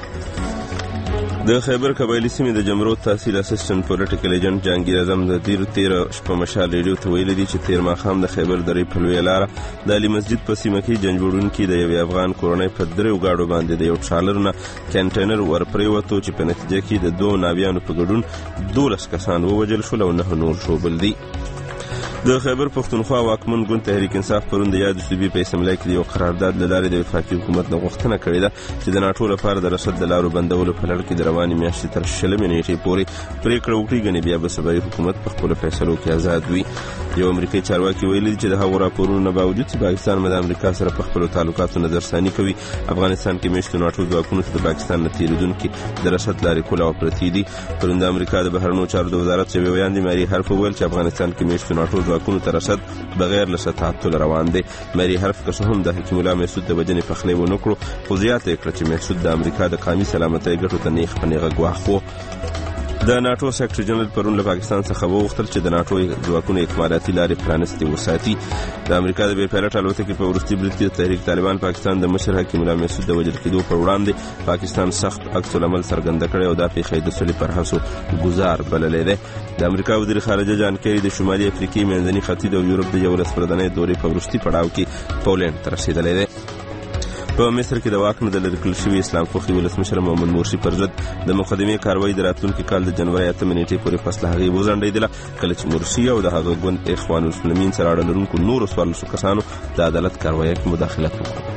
د خیبر قبایلی سیمې د جمرود تحصیل اسسټنټ پولیټیکل ایجنټ جهانگیر اعظم د تیر تیر شپه مشال ریډیو ته ویلي دي چې تیر ماښام د خیبر درې په لویه لاره د علي مسجد په سیمه کې جنجوړونکي د یوې افغان کورنۍ په دریو ګاډو باندې د یو ټرالر نه کنټینر ورپرېوتو چې په نتیجه کې د دوو ناویانو په ګډون دولس کسان ووژل شول او نه نور ژوبل دي. د خیبر پښتونخوا واکمن ګوند تحریک انصاف پرون د یاد صوبې په اسمبلی کې یو قرارداد له لارې د وفاقي حکومت نه غوښتنه کړې ده چې د ناټو لپاره د رسد د لارو بندولو په لړ کې د روانې میاشتې تر شلمې نیټې پورې پریکړه وکړي، ګنې بیا به صبري حکومت په خپلو فیصلو کې آزاد وي. یو امریکایي چارواکي ویلي چې د هغو راپورونو نه باوجود چې پاکستان د امریکا سره په خپلو تعلقاتو نظرثاني کوي، افغانستان کې میشتو ناټو ځواکونو ته د پاکستان نه تېرېدونکي د رسد لارې کولاو پرتې دي. پرون د امریکا د بهرنیو چارو د وزارت یوې ویاندې ماري حرف وویل چې افغانستان کې میشتو ناټو ځواکونو ته رسد بغیر له تعطل روان دی. مری حرف که هم د حکیم الله محسود د وجنې پخلی و نکړو، خو زیاته کړه چې محسود د امریکا د قومي سلامتۍ ګټو ته نیغ په نیغه ګواښ و. د ناټو سیکرټري جنرال پرون له پاکستان څخه وغوښتل چې د ناټو ځواکونو اکمالاتي لارې پرانستې وساتي. د امریکا د بې پیلوټ الوتکې په وروستي برید کې د تحریک طالبان پاکستان د مشر حکیم الله محسود د وژل کېدو پر وړاندې پاکستان سخت عکس العمل څرګنده کړی او دا پیښه د سولې پر هڅو ګزار بللی دی. د امریکا وزیر خارجه جان کیری د شمالي افریقې، منځني ختیځ او یورپ د یولس ورځنۍ دورې په وروستي پړاو کې پولینډ ته رسېدلی دی. په مصر کې د واک نه د لرې کړل شوي اسلام خوښي ولسمشر محمد مرسي پر ضد د مقدمې کاروایي د راتلونکي کال د جنوري اتمې نیټې پورې فصله هغې وځنډېدله، کله چې مرسي او د هغه ګوند اخوان المسلمین سره اړه لرونکو نورو څوارلسو کسانو د عدالت کاروایي کې مداخلت وکړ.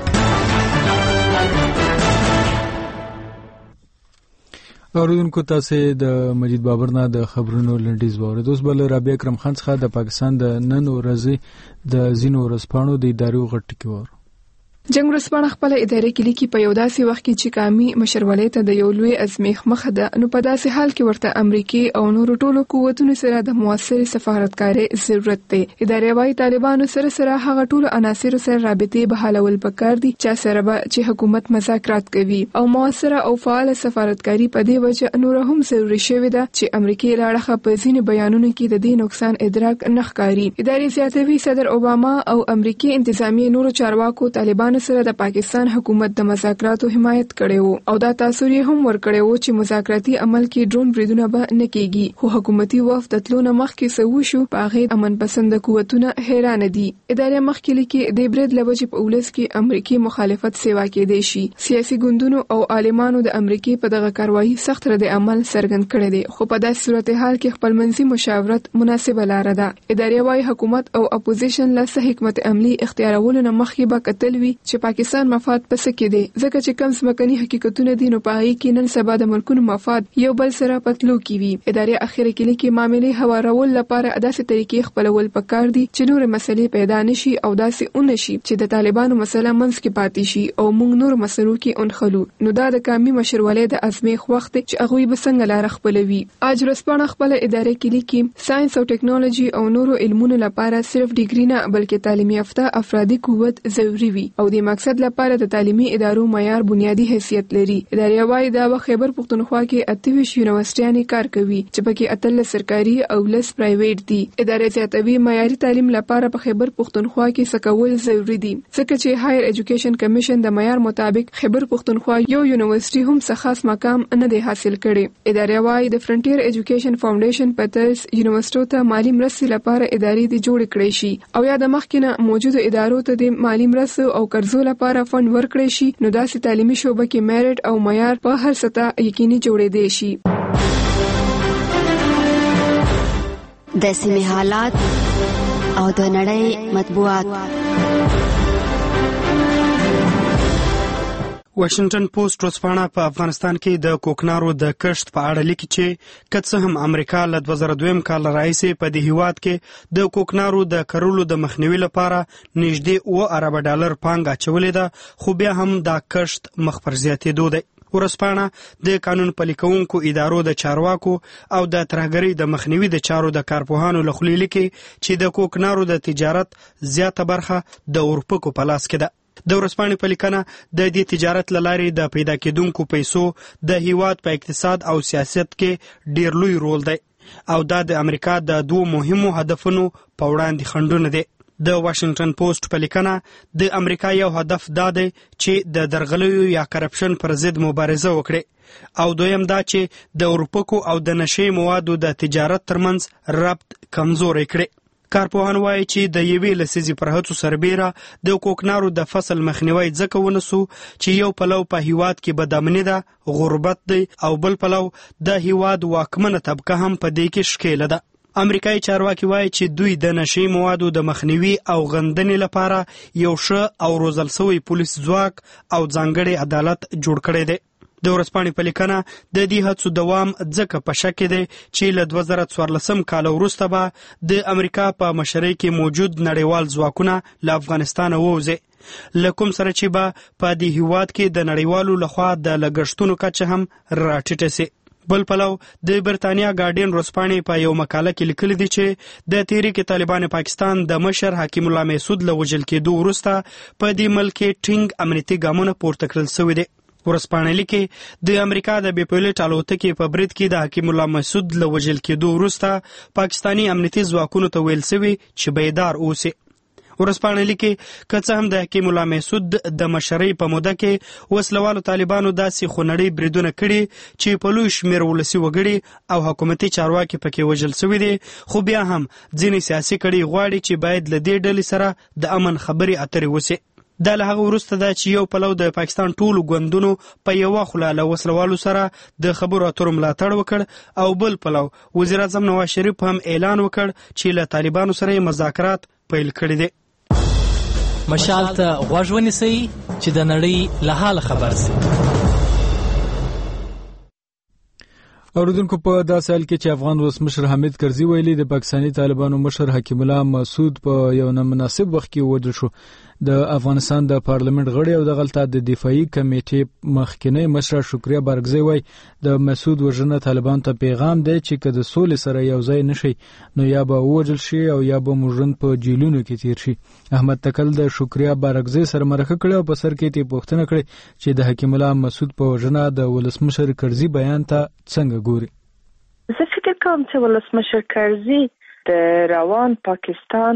اوریدونکو تاسو د مجید بابر نه د خبرونو لنډیز واورید. اوس بل رابعه اکرم خان څخه د پاکستان د نن ورځې د ځینو ورځپاڼو د ادارو غټ ټکی وور. جنگ ورځپاڼه خپل ادارې کې لیکي په یو داسې وخت کې چې قومي مشرولۍ ته د یو لوی ازمیخ مخه ده، نو په داسې حال کې ورته امریکای او نورو ټولو قوتونو سره د موثر سفارتکارۍ ضرورت دی. ادارې وايي طالبانو سره سره هغه ټولو عناصر سره رابطې بحالول پکار دي چې سره به چې حکومت مذاکرات کوي او موثر او فعال سفارتکاري په دې وجه نور هم ضروري شوی ده چې امریکای لاړه په ځینې بیانونو کې د دې نقصان ادراک نه ښکاري. ادارې زیاتوي صدر اوباما او امریکای انتظامیه نورو چارواکو طالبان سره د پاکستان حکومت د مذاکراتو حمایت کړي وو او دا تاثیر هم ورکړي وو چې مذاکراتي عمل کې ډرون بریدونه به نه کېږي، خو حکومتي وفد د تلو نه مخکې سوي شو په هغه امن پسند قوتونه حیران دي. ادارې مخکې لیکي د برید لوجې په ولس کې امریکای مخالفت سیوا کېدی شي. سیاسي ګوندونو او عالمانو د امریکای په دغه کاروایی سخت رد عمل څرګند کړی دی، خو په داسې صورتحال کې خپلمنځي مشاورت مناسبه لار ده. ادارې وايي حکومت او اپوزیشن له صحیح حکمت عملی اختیارولو نه مخکې به کتل وي چې پاکستان مفاد پس کې دی، ځکه چې کم ځمکني حقیقتونه دي نو پای کې نن سبا د ملکونو مفاد یو بل سره پتلو کیوي. ادارې اخیره کې لیکي معاملې هوارول لپاره داسې طریقې خپلول پکار دي چې نور مسلې پیدا نشي او داسې اونشي چې د طالبانو مسله منځ کې پاتې شي او موږ نور مسلو کې انخلو. نو دا د قومي مشرولۍ د ازمیخ وخت چې هغه به څنګه لار خپلوي. اج ورځپاڼه خپل ادارې کې لیکي ساينس او ټیکنالوژي او نورو علومونو لپاره صرف ډیګري نه بلکې تعلیم یافته افرادي قوت ضروری وي او د مقصد لپاره د تعلیمي ادارو معیار بنیادی حیثیت لري. ادارې وايي دا په خیبر پښتونخوا کې اتهویشت یونیورسيټیانې کار کوي چې پکې اتل سرکاري او لس پرایویټ دي. ادارې زیاتوي معیاري تعلیم لپاره په خیبر پښتونخوا کې سکول ضروری دي، ځکه چې هایر ایجوکیشن کمیشن د معیار مطابق خیبر پښتونخوا یو یونیورسيټي هم څه خاص مقام نه دی حاصل کړي. ادارې وايي د فرنټیر ایجوکیشن فاونډیشن په ترڅ یونیورسيټو ته مالی مرستې لپاره ادارې دي جوړ کړي شي او یا د مخکینه موجوده ادارو ته د مالی مرستو او قرضو لپاره فند ورکړي شي، نو داسې تعلیمي شوبه کې میرټ او معیار په هر سطح یقیني جوړېدای شي. د سیمې حالات او د نړۍ مطبوعات. واشنگټن پوسټ ورځپاڼه په افغانستان کې د کوکنارو د کښت په اړه لیکي چې که څه هم امریکا له دوه زره دویم کال راهیسې په دې هیواد کې د کوکنارو د کرلو د مخنیوي لپاره نږدې اوه اربه ډالر پانګه اچولې ده، خو بیا هم دا کښت مخ پر زیاتېدو دی. ورځپاڼه د قانون پلي کوونکو ادارو د چارواکو او د ترهګرۍ د مخنیوي د چارو د کارپوهانو له خولې لیکي چې د کوکنارو د تجارت زیاته برخه د اورپکو په لاس کې ده. د ورځپاڼې په لیکنه د دې تجارت له لارې د پیدا کېدونکو پیسو د هیواد په اقتصاد او سیاست کې ډېر لوی رول دی او دا د امریکا د دوه مهمو هدفونو په وړاندې خنډونه دي. د واشنگټن پوسټ په لیکنه د امریکا یو هدف دا دی چې د درغلیو یا کرپشن پر ضد مبارزه وکړي او دویم دا چې د اورپکو او د نشې موادو د تجارت ترمنځ ربط کمزوری کړي. کارپوهان وایي چې د یوې لسیزې پر هڅو سربیره د کوکنارو د فصل مخنیوی ځکه ونسو چې یو پلو په هیواد کې بدامني ده، غربت دی او بل پلو د هیواد واکمنه طبقه هم په دې کې ښکېله ده. امریکایي چارواکي وایي چې دوی د نشې موادو د مخنیوي او غندنې لپاره یو ښه او روزل شوی پولیس ځواک او ځانګړی عدالت جوړ کړی دی. د ورځپاڼې په لیکنه د دې هڅو دوام ځکه په شک دی چې له دوه زره څوارلسم کال وروسته به د امریکا په مشرۍ کې موجود نړیوال ځواکونه له افغانستانه ووځي، له کوم سره چې به په دې هیواد کې د نړیوالو لخوا د لګښتونو کچه هم راټیټه سي. بل پلو د برتانیا ګارډین ورځپاڼې په یو مقاله کې لیکلي دي چې د تحریک طالبان پاکستان د مشر حکیم الله محسود له وژل کېدو وروسته په دې ملک کې ټینګ امنیتي ګامونه پورته کړل شوي دي. ورځپاڼه لیکي د امریکا د بي پایلټ الوتکې په برید کې د حکیم الله محسود له وژل کېدو وروسته پاکستاني امنیتي ځواکونو ته ویل شوي چې بیدار اوسئ. ورځپاڼه لیکي که څه هم د حکیم الله محسود د مشرۍ په موده کې وسلوالو طالبانو داسې خونړۍ بریدونه کړي چې په لوی شمېر ولسي وګړي او حکومتي چارواکي پکې وژل شوي دي، خو بیا هم ځینې سیاسي کړۍ غواړي چې باید له دې ډلې سره د امن خبرې اترې وسي. دا له هغه وروسته ده چې یو پلو د پاکستان ټولو ګوندونو په یوه خوله له وسلوالو سره د خبرو اترو ملاتړ وکړ او بل پلو وزیر اعظم نواز شریف هم اعلان وکړ چې له طالبانو سره مذاکرات پیل کړي دي. مشال ته غوږ ونیسئ چې د نړۍ له حاله خبر شئ. اوریدونکو په داسې حال کې چې افغان ولسمشر حامد کرزي ویلي د پاکستاني طالبانو مشر حکیم الله مسعود په یو نامناسب وخت کې وژل شو. د افغانستان د پارلمنت غړي او د غلطه د دفاعي کمیټې مخکنی مشر شکریا بارګزی وای د مسعود وژنه طالبان ته پیغام دی چې که د سولې سره یو ځای نشي نو یا به وژل شي او یا به مجرم په جیلونو کې تیر شي. احمد تکل د شکریا بارګزی سره مرکه کړې او په سر کې تی پوښتنه کړې چې د حکیم الله مسعود په وژنه د ولسمشر کرزي بیان ته څنګه ګوري. زه فکر کوم چې ولسمشر کرزي د روان پاکستان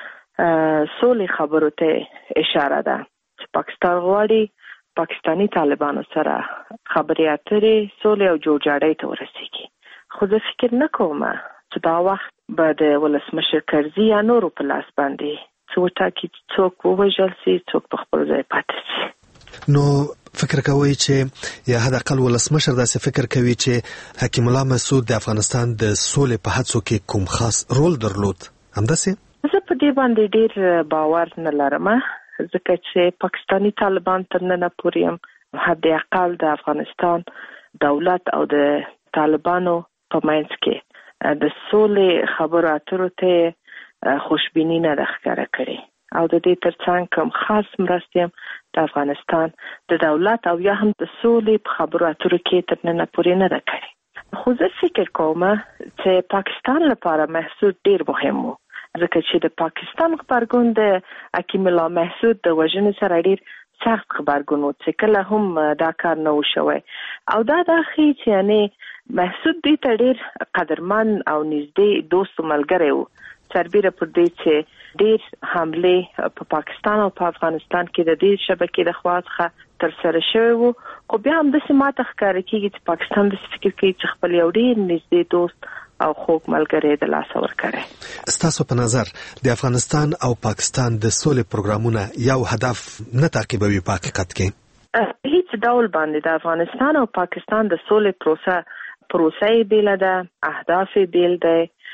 سولې خبرو ته اشاره ده چې پاکستان غواړي پاکستانی طالبانو سره خبرې اترې سولې او جوړجاړی ته ورسیږي، خو زه فکر نه کوم چې دا وخت به د ولسمشر کرزي یا نورو په لاس باندې څه وټاکي چې څوک ووژل سي، څوک په خپل ځای پاتې سي. نو فکر کوي چې یا حد اقل ولسمشر داسې فکر کوي چې حکیم الله مسعود د افغانستان د سولې په هڅو کې کوم خاص رول درلود؟ همداسې زه په دې باندې ډېر باور نه لرم، ځکه چې پاکستانی طالبان تر ننه پورې هم حد اقل د افغانستان دولت او د طالبانو په منځ کې د سولې خبرو اترو ته خوشبیني نه ده ښکاره کړې او د دې ترڅنګ کوم خاص مرستې هم د افغانستان د دولت او یا هم د سولې په خبرو اترو کې تر ننه پورې نه ده کړې. خو زه فکر کوم چې پاکستان لپاره محسود ډېر مهم و، ځکه چې د پاکستان خبرګون د حکیم الله محسود د وژنې سره ډېر سخت خبرګون و چې کله هم دا کار نه و شوی او دا دا ښیي چې یعنې محسود دې ته ډېر قدرمن او نږدې دوست و ملګری و، سربیره پر دې چې ډېر حملې په پاکستان او په افغانستان کې د دې شبکې د خوا څخه ترسره شوی و، خو بیا هم داسې ماته ښکاره کېږي چې پاکستان داسې فکر کوي چې خپل یو ډېر نږدې دوست او خوږ ملګری د لاسه ورکړی. ستاسو په نظر د افغانستان او پاکستان د سولې پروګرامونه یو هدف نه تعقیبوي په حقیقت کې؟ هیڅ ډول باندې د افغانستان او پاکستان د سولې پروسه پروسه یې بیله ده، اهداف یې بیل دی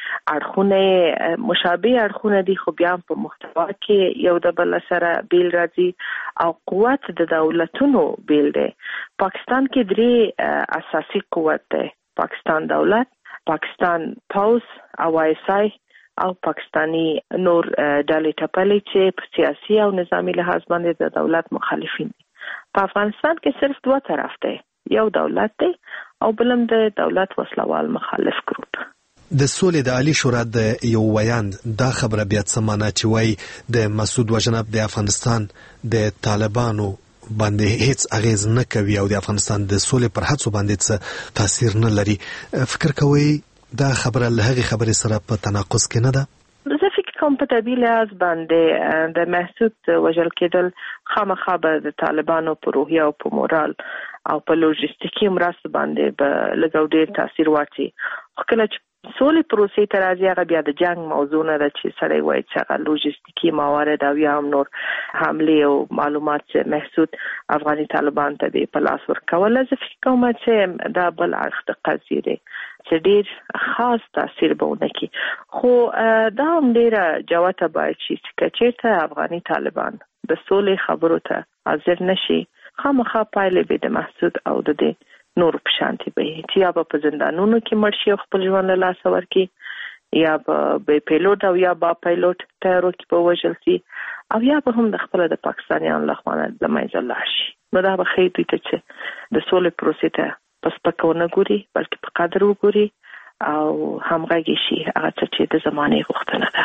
اړخونه مشابه اړخونه دي خو بیا په محتوا کې یو د بل سره بیل راځي او قوت د دولتونو بیل دی. پاکستان کې درې اساسي قوت دی: پاکستان دولت، پاکستان پوز او آی اس آی او پاکستانی نور ډلې ټپلې چې په سیاسي او نظامی لحاظ باندې د دولت مخالفین دي. په افغانستان کې صرف دوه طرف دی، یو دولت دی او بلم د دولت وسلوال مخالف ګروپ. د سولې د عالی شورا د یو ویاند دا خبره بیا څه معنا چې وایي د مسعود وژنه د افغانستان د طالبانو باندې هیڅ اغیز نه کوي او د افغانستان د سولې پر هڅو باندې څه تاثیر نه لري. فکر کوئ دا خبره له هغې خبرې سره په تناقض کې نه ده؟ زه فکر کوم په طبیعي لحاظ باندې د محسود وژل کېدل خامخا به د طالبانو په روحیه او په مورال او په لوجستیکي مرستو باندې به لږ او ډېر تاثیر واچي. خو کله چې سولې پروسې ته راځي هغه بیا د جنګ موضوع نه ده چې سړی وایي چې هغه لوجستیکي موارد او یا هم نور حملې او معلومات چې محسود افغاني طالبان ته دی په لاس ورکوله. زه فکر کوم چې دا بل اړخ د قضیې دی چې ډېر خاص تاثیر به ونه کړي. خو دا هم ډېره جوته باید شي چې چېرته افغاني طالبان د سولې خبرو ته حاضر نشي، خامخا پایلې به د محسود او د دې نور په شانتي به چې یا به په زندانونو کې مړ شي او خپل ژوند له لاسه ورکړي، یا به بې پیلوټ او یا با پیلوټ ټایرو کې به وژل شي، او یا به هم د خپله د پاکستانیانو له خوا نه له منځه لاړ شي. نو دا به ښیي دوی ته چې د سولې پروسې ته په سپکه ونه ګوري بلکې په قدر وګوري او همغږي شي، هغه څه چې د زمانې غوښتنه ده.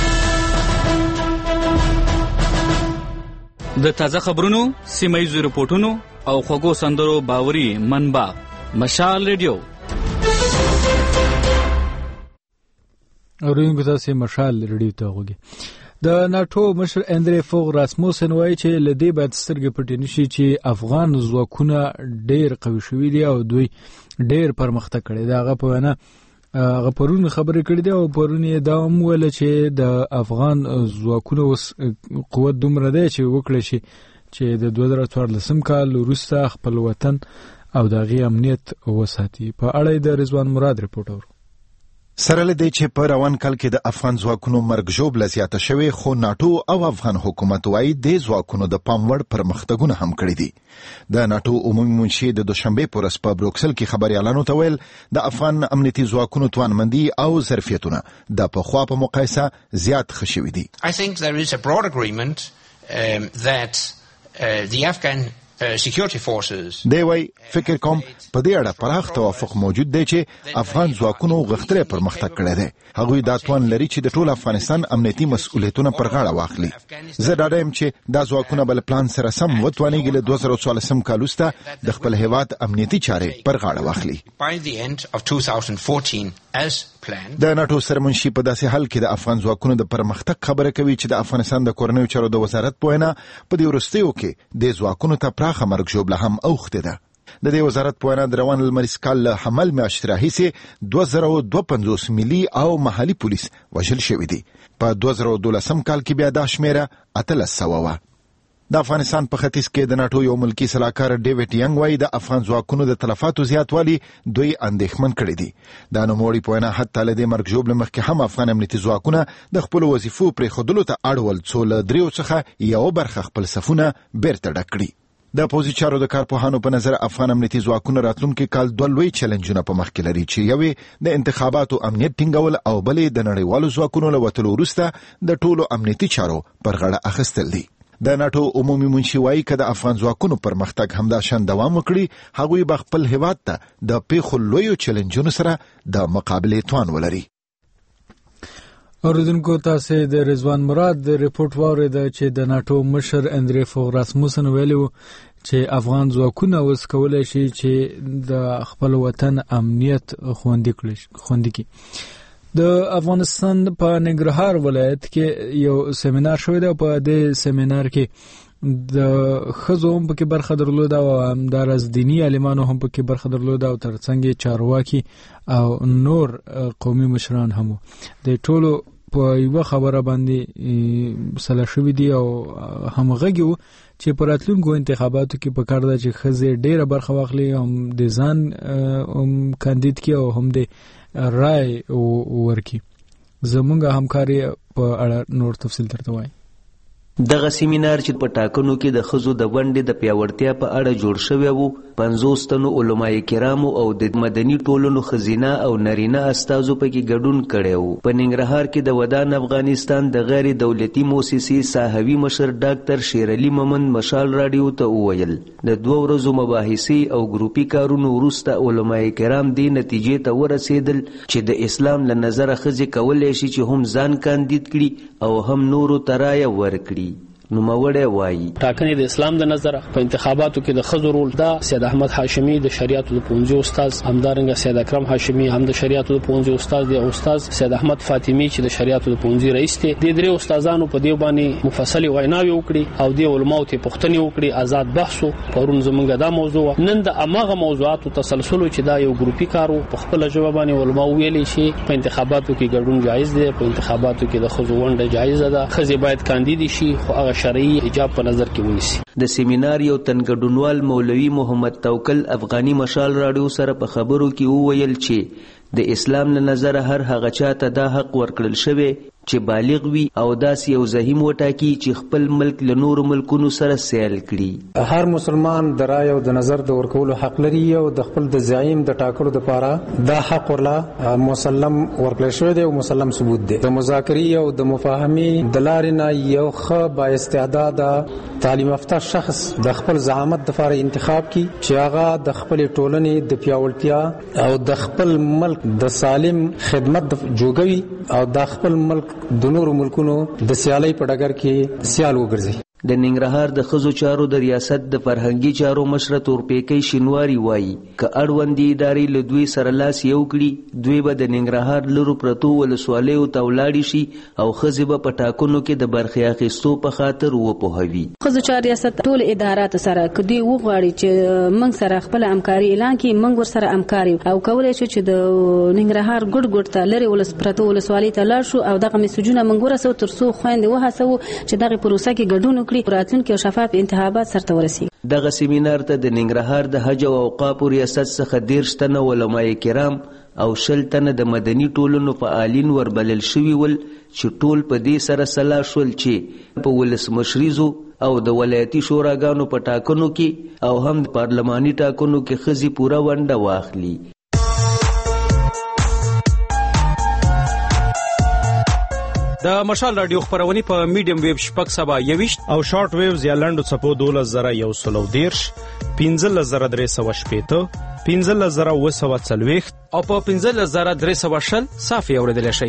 د تازه خبرونو، سیمه ییزو رپورټونو او خوږو سندرو باوري منبع مشال ریډیو. اورینګو تاسو مشال ریډیو ته وګورئ. د ناتو مشر اندری فوغ راسموسن وایي چې لدی باید سترګې پټې نشي چې افغان ځواکونه ډېر قوي شوي دي او دوی ډېر پرمختګ کړی دی. هغه په وینا هغه پرون خبرې کړې دي او پرون یې دا هم ویل چې د افغان ځواکونو قوت دومره دی چې وکړي شي چې د دوه زره څوارلسم کال وروسته خپل وطن او د هغې امنیت وساتي. په اړه د رضوان مراد رپورټ اورو. سره له دې چې په روان کال کې د افغان ځواکونو مرګ ژوبله زیاته شوې، خو ناټو او افغان حکومت وایي د ځواکونو د پام وړ پرمختګونه هم کړي دي. د ناټو عمومي منشي د دوشنبې په ورځ په بروکسل کې خبریالانو ته ویل د افغان امنیتي ځواکونو توانمندي او ظرفیتونه د پخوا په مقایسه زیات ښه شوي دي. I think there is a broad agreement um, that uh, the Afghan Uh, security forces. دی وای فکر کوم په دې اړه پراخ توافق موجود دی چې افغان ځواکونو غښتلې پرمختګ کړی دی. هغوی دا توان لري چې د ټول افغانستان امنیتي مسؤلیتونه پر غاړه واخلي. زه ډاډه یم چې دا ځواکونه بل پلان سره سم وتوانېږي له دوه زره څوارلسم کال وروسته د خپل هیواد امنیتي چارې پر غاړه واخلي. By the end of twenty fourteen as planned. د ناټو سرمنشي په داسې حال کې د افغان ځواکونو د پرمختګ خبره کوي چې د افغانستان د کورنیو چارو د وزارت په وینا په دې وروستیو کې د ځواکونو ته پراخه مرګ ژوبله هم اوښتې ده. د دې وزارت په وینا د روان لمریز کال له حمل میاشتې راهیسې دوه زره دوه پنځوس ملي او محلي پولیس وژل شوي دي. په دوه زره دولسم کال کې بیا دا شمیره اتلس سوه وه. د افغانستان په ختیځ کې د ناټو یو ملکی سلاکار ډیوډ ینګ وایي د افغان ځواکونو د تلفاتو زیاتوالي دوی اندېښمن کړي دي. د نوموړي په وینا حتی له دې مرګ ژوبلې مخکې هم افغان امنیتي ځواکونه د خپلو وظیفو پرېښودلو ته اړول څو له دریو څخه یوه برخه خپل صفونه بیرته ډک کړي. د پوځي چارو د کارپوهانو په نظر افغان امنیتي ځواکونه راتلونکي کال دوه لوی چیلنجونه په مخ کې لري چې یوې د انتخاباتو امنیت ټینګول او بلې د نړیوالو ځواکونو له وتلو وروسته د ټولو امنیتي چارو پر غاړه اخیستل دي. د ناټو عمومي منشي وایي که د افغان ځواکونو پرمختګ همداشان دوام وکړي، هغوی به خپل هیواد ته د پیښو لویو چیلنجونو سره د مقابلې توان ولري. اوریدونکو تاسو د رضوان مراد د رپورټ واورید چې د ناټو مشر اندری فوغ راسموسن ویلو چې افغان ځواکونه اوس کولی شي چې د خپل وطن امنیت خوندي کړي. د افغانستان په ننګرهار ولایت کې یو سیمینار شوی دی. په دې سیمینار کې د ښځو هم پکې برخه درلوده او همداراز دیني عالمانو هم پکې برخه درلوده او ترڅنګ چارواکي او نور قومي مشران هم. د ټولو په یوه خبره باندې سلا شوي دي او همغږي وو چې په راتلونکو انتخاباتو کې پکار ده چې ښځې ډېره برخه واخلي، هم د ځان کاندید کړي او هم د رائے ورکړي. زموږ همکاري په اړه نور تفصیل درته وایي. دغه سیمینار چې په ټاکنو کې د ښځو د ونډې د پیاوړتیا په اړه جوړ شوی وو، پنځوس تنو علماء کرامو او د مدني ټولنو ښځینه او نارینه استازو پکې ګډون کړی وو. په ننګرهار کې د ودان افغانستان د غیر دولتي موسسې ساحوي مشر ډاکټر شیر علي مومند مشال راډیو ته وویل د دوه ورځو مباحثې او ګروپي کارونو وروسته علماء کرام دې نتیجې ته ورسېدل چې د اسلام له نظره ښځې کولی شي چې هم ځان کاندید کړي او هم نورو ته رایه ورکړي. نوموړی وایي ټاکنې د اسلام د نظره په انتخاباتو کې د ښځو رول دا سید احمد هاشمي د شریعت د پونځي استاد، همدارنګه سید اکرم هاشمي هم د شریعت د پونځي استاد دی، او استاد سید احمد فاطمی چې د شریعت د پونځي رئیس دی. د درې استادانو په دې باندې مفصل ویناوي وکړي او د علماو ته پوښتنې وکړي، آزاد بحثو. پرون زمونږ دا موضوع نن د اماغه موضوعاتو تسلسل چې دا یو ګروپي کارو په خپل ژبه باندې علماو ویلي شي په انتخاباتو کې ګډون جایز دی، په انتخاباتو کې د ښځو ونډه جایز ده، ښځې باید کاندید شي خو هغه شرعي حجاب په نظر کې ونیسي. د سیمینار یو تنګډونوال مولوي محمد توکل افغاني مشال راډیو سره په خبرو کې وویل چې د اسلام له نظره هر هغه چاته دا حق ورکړل شوی چې بالغ وي او داسې یو زعیم وټاکي چې خپل ملک له نورو ملکونو سره سیال کړي. هر مسلمان د رای او د نظر د ورکولو حق لري او د خپل د زعیم د ټاکلو لپاره دا حق ورلا مسلم ورکړل شوی دی او مسلم ثبوت دی. د مذاکرې او د مفاهمې د لارې نه یو ښه با استعداد تعلیم یافته شخص د خپل زعامت لپاره انتخاب کی چې هغه د خپل ټولنې د پیاوړتیا او د خپل ملک د سالم خدمت جوړوي او د خپل ملک د نورو ملکونو د سیالۍ په ډګر کې سیال وګرځي. د ننګرهار د ښځو چارو د ریاست د فرهنګي چارو مشره تورپیکۍ شینواري وایي که اړوندې ادارې له دوی سره لاس یو کړي دوی به د ننګرهار لرو پرتو ولسوالیو ته ولاړې شي او ښځې به په ټاکنو کې د برخې اخیستو په خاطر وپوهوي. ښځو چارو ریاست ټول اداراتو سره که دوی وغواړي چې موږ سره خپل همکاري اعلان کړي موږ ورسره همکاري او کولی شو چې د ننګرهار ګډ ګډ ته لرې ولس پرتو ولسوالۍ ته لاړ شو او دغه میسجونه موږ ورسوو تر څو خویندې وهڅوو چې دغه پروسه کې ګډون وکړي راتلونکي او شفاف انتخابات سرته ورسیږي. دغه سیمینار ته د ننګرهار د حج او اوقافو ریاست څخه دېرش تنه علماء کرام او شل تنه د مدني ټولنو فعالین وربلل شوي ول چې ټول په دې سره سلا شول چې په ولسمشریزو او د ولایتي شوراګانو په ټاکنو کې او هم د پارلماني ټاکنو کې ښځې پوره ونډه واخلي. د مشال رادیو خبرونه په میډیم ویب شپږ سبا یويشت او شارټ ویوز یا لنډو څپو دولس زره یو سلو دیرش پنځلس زره درې سوه شپېته پنځلس زره اووه سوه څلوېښت او په پنځلس زره درې سوه شل صافي اورېدلی شئ.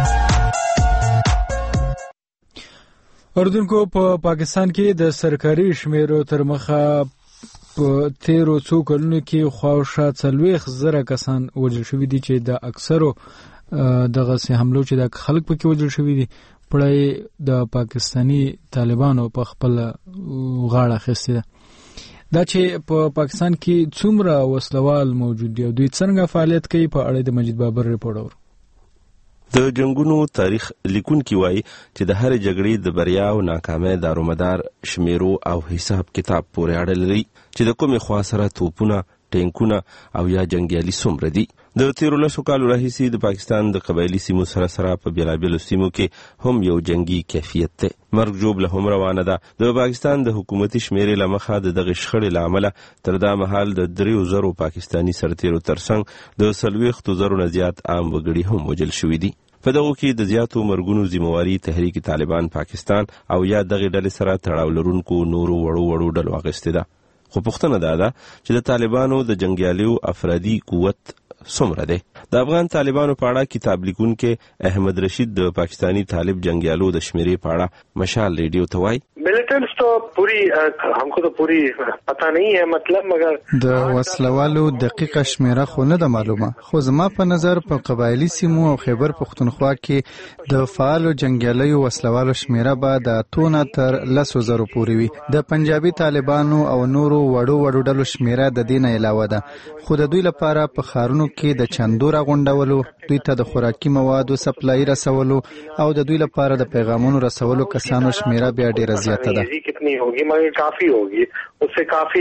اردوونکو په پاکستان کې د سرکاري شمیرو تر مخه په تیرو څو کلونو کې خواوشا څلوېښت زره کسان وژل شوي دي چې د اکثرو دغه سه حملو چې د خلک پکې وژل شوي دي پړای د پاکستانی طالبانو په خپل غاړه اخیستې ده. دا چې په پاکستان کې څومره وسلوال موجود دي او دوی څنګه فعالیت کوي په اړه د مجید بابر ریپورت اورو. د جنگونو تاریخ لیکونکي وایي چې د هرې جګړې د بریا او ناکامۍ دارومدار شمیرو او حساب کتاب پورې اړه لري چې د کومې خوا سره توپونه ټینکونه او یا جنگیالي څومره دي. د تیرو لسو کالو راهیسې د پاکستان د قبایلي سیمو سره سره په بېلابېلو سیمو کې هم یو جنگي کیفیت دی. مرګ ژوبله هم روانه ده. د پاکستان د حکومتي شمیرې له مخه د دغې شخړې له امله تر دا مهال د دریو زرو پاکستاني سرتیرو ترڅنګ د څلوېښتو زرو نه زیات عام وګړي هم وژل شوي دي. په دغو کې د زیاتو مرګونو ذمواري تحریک طالبان پاکستان او یا دغې ډلې سره تړاو لرونکو نورو وړو وړو ډلو اخیستې ده. خو پوښتنه دا ده چې د طالبانو د جنګیالیو افرادي قوت څومره دی. د افغان طالبانو په اړه کتاب لیکونکی احمد رشید د پاکستانی طالب جنگیالو د شمیرې په اړه مشال ریډیو ته وایي ملیٹنٹس تو پوری ہم کو تو پوری پتہ نہیں ہے مطلب مگر د وسلوالو دقیقه شمیره خو نه ده معلومه خو زما په نظر په قبایلی سیمو او خیبر پختونخوا کې د فعالو جنگیالیو وسلوالو شمیره به د اتو تر لسو زرو پورې وي. د پنجابي طالبانو او نورو وړو وړو ډلو شمیره د دې نه علاوه ده خو د دوی لپاره په ښارونو کې د چندو راغونډولو دوی ته د خوراکي موادو سپلای رسولو او د دوی لپاره د پیغامونو رسولو کسانو شمیره بیا ډیره زیاته ده. کتنی ہوگی مگر کافی ہوگی اس سے کافی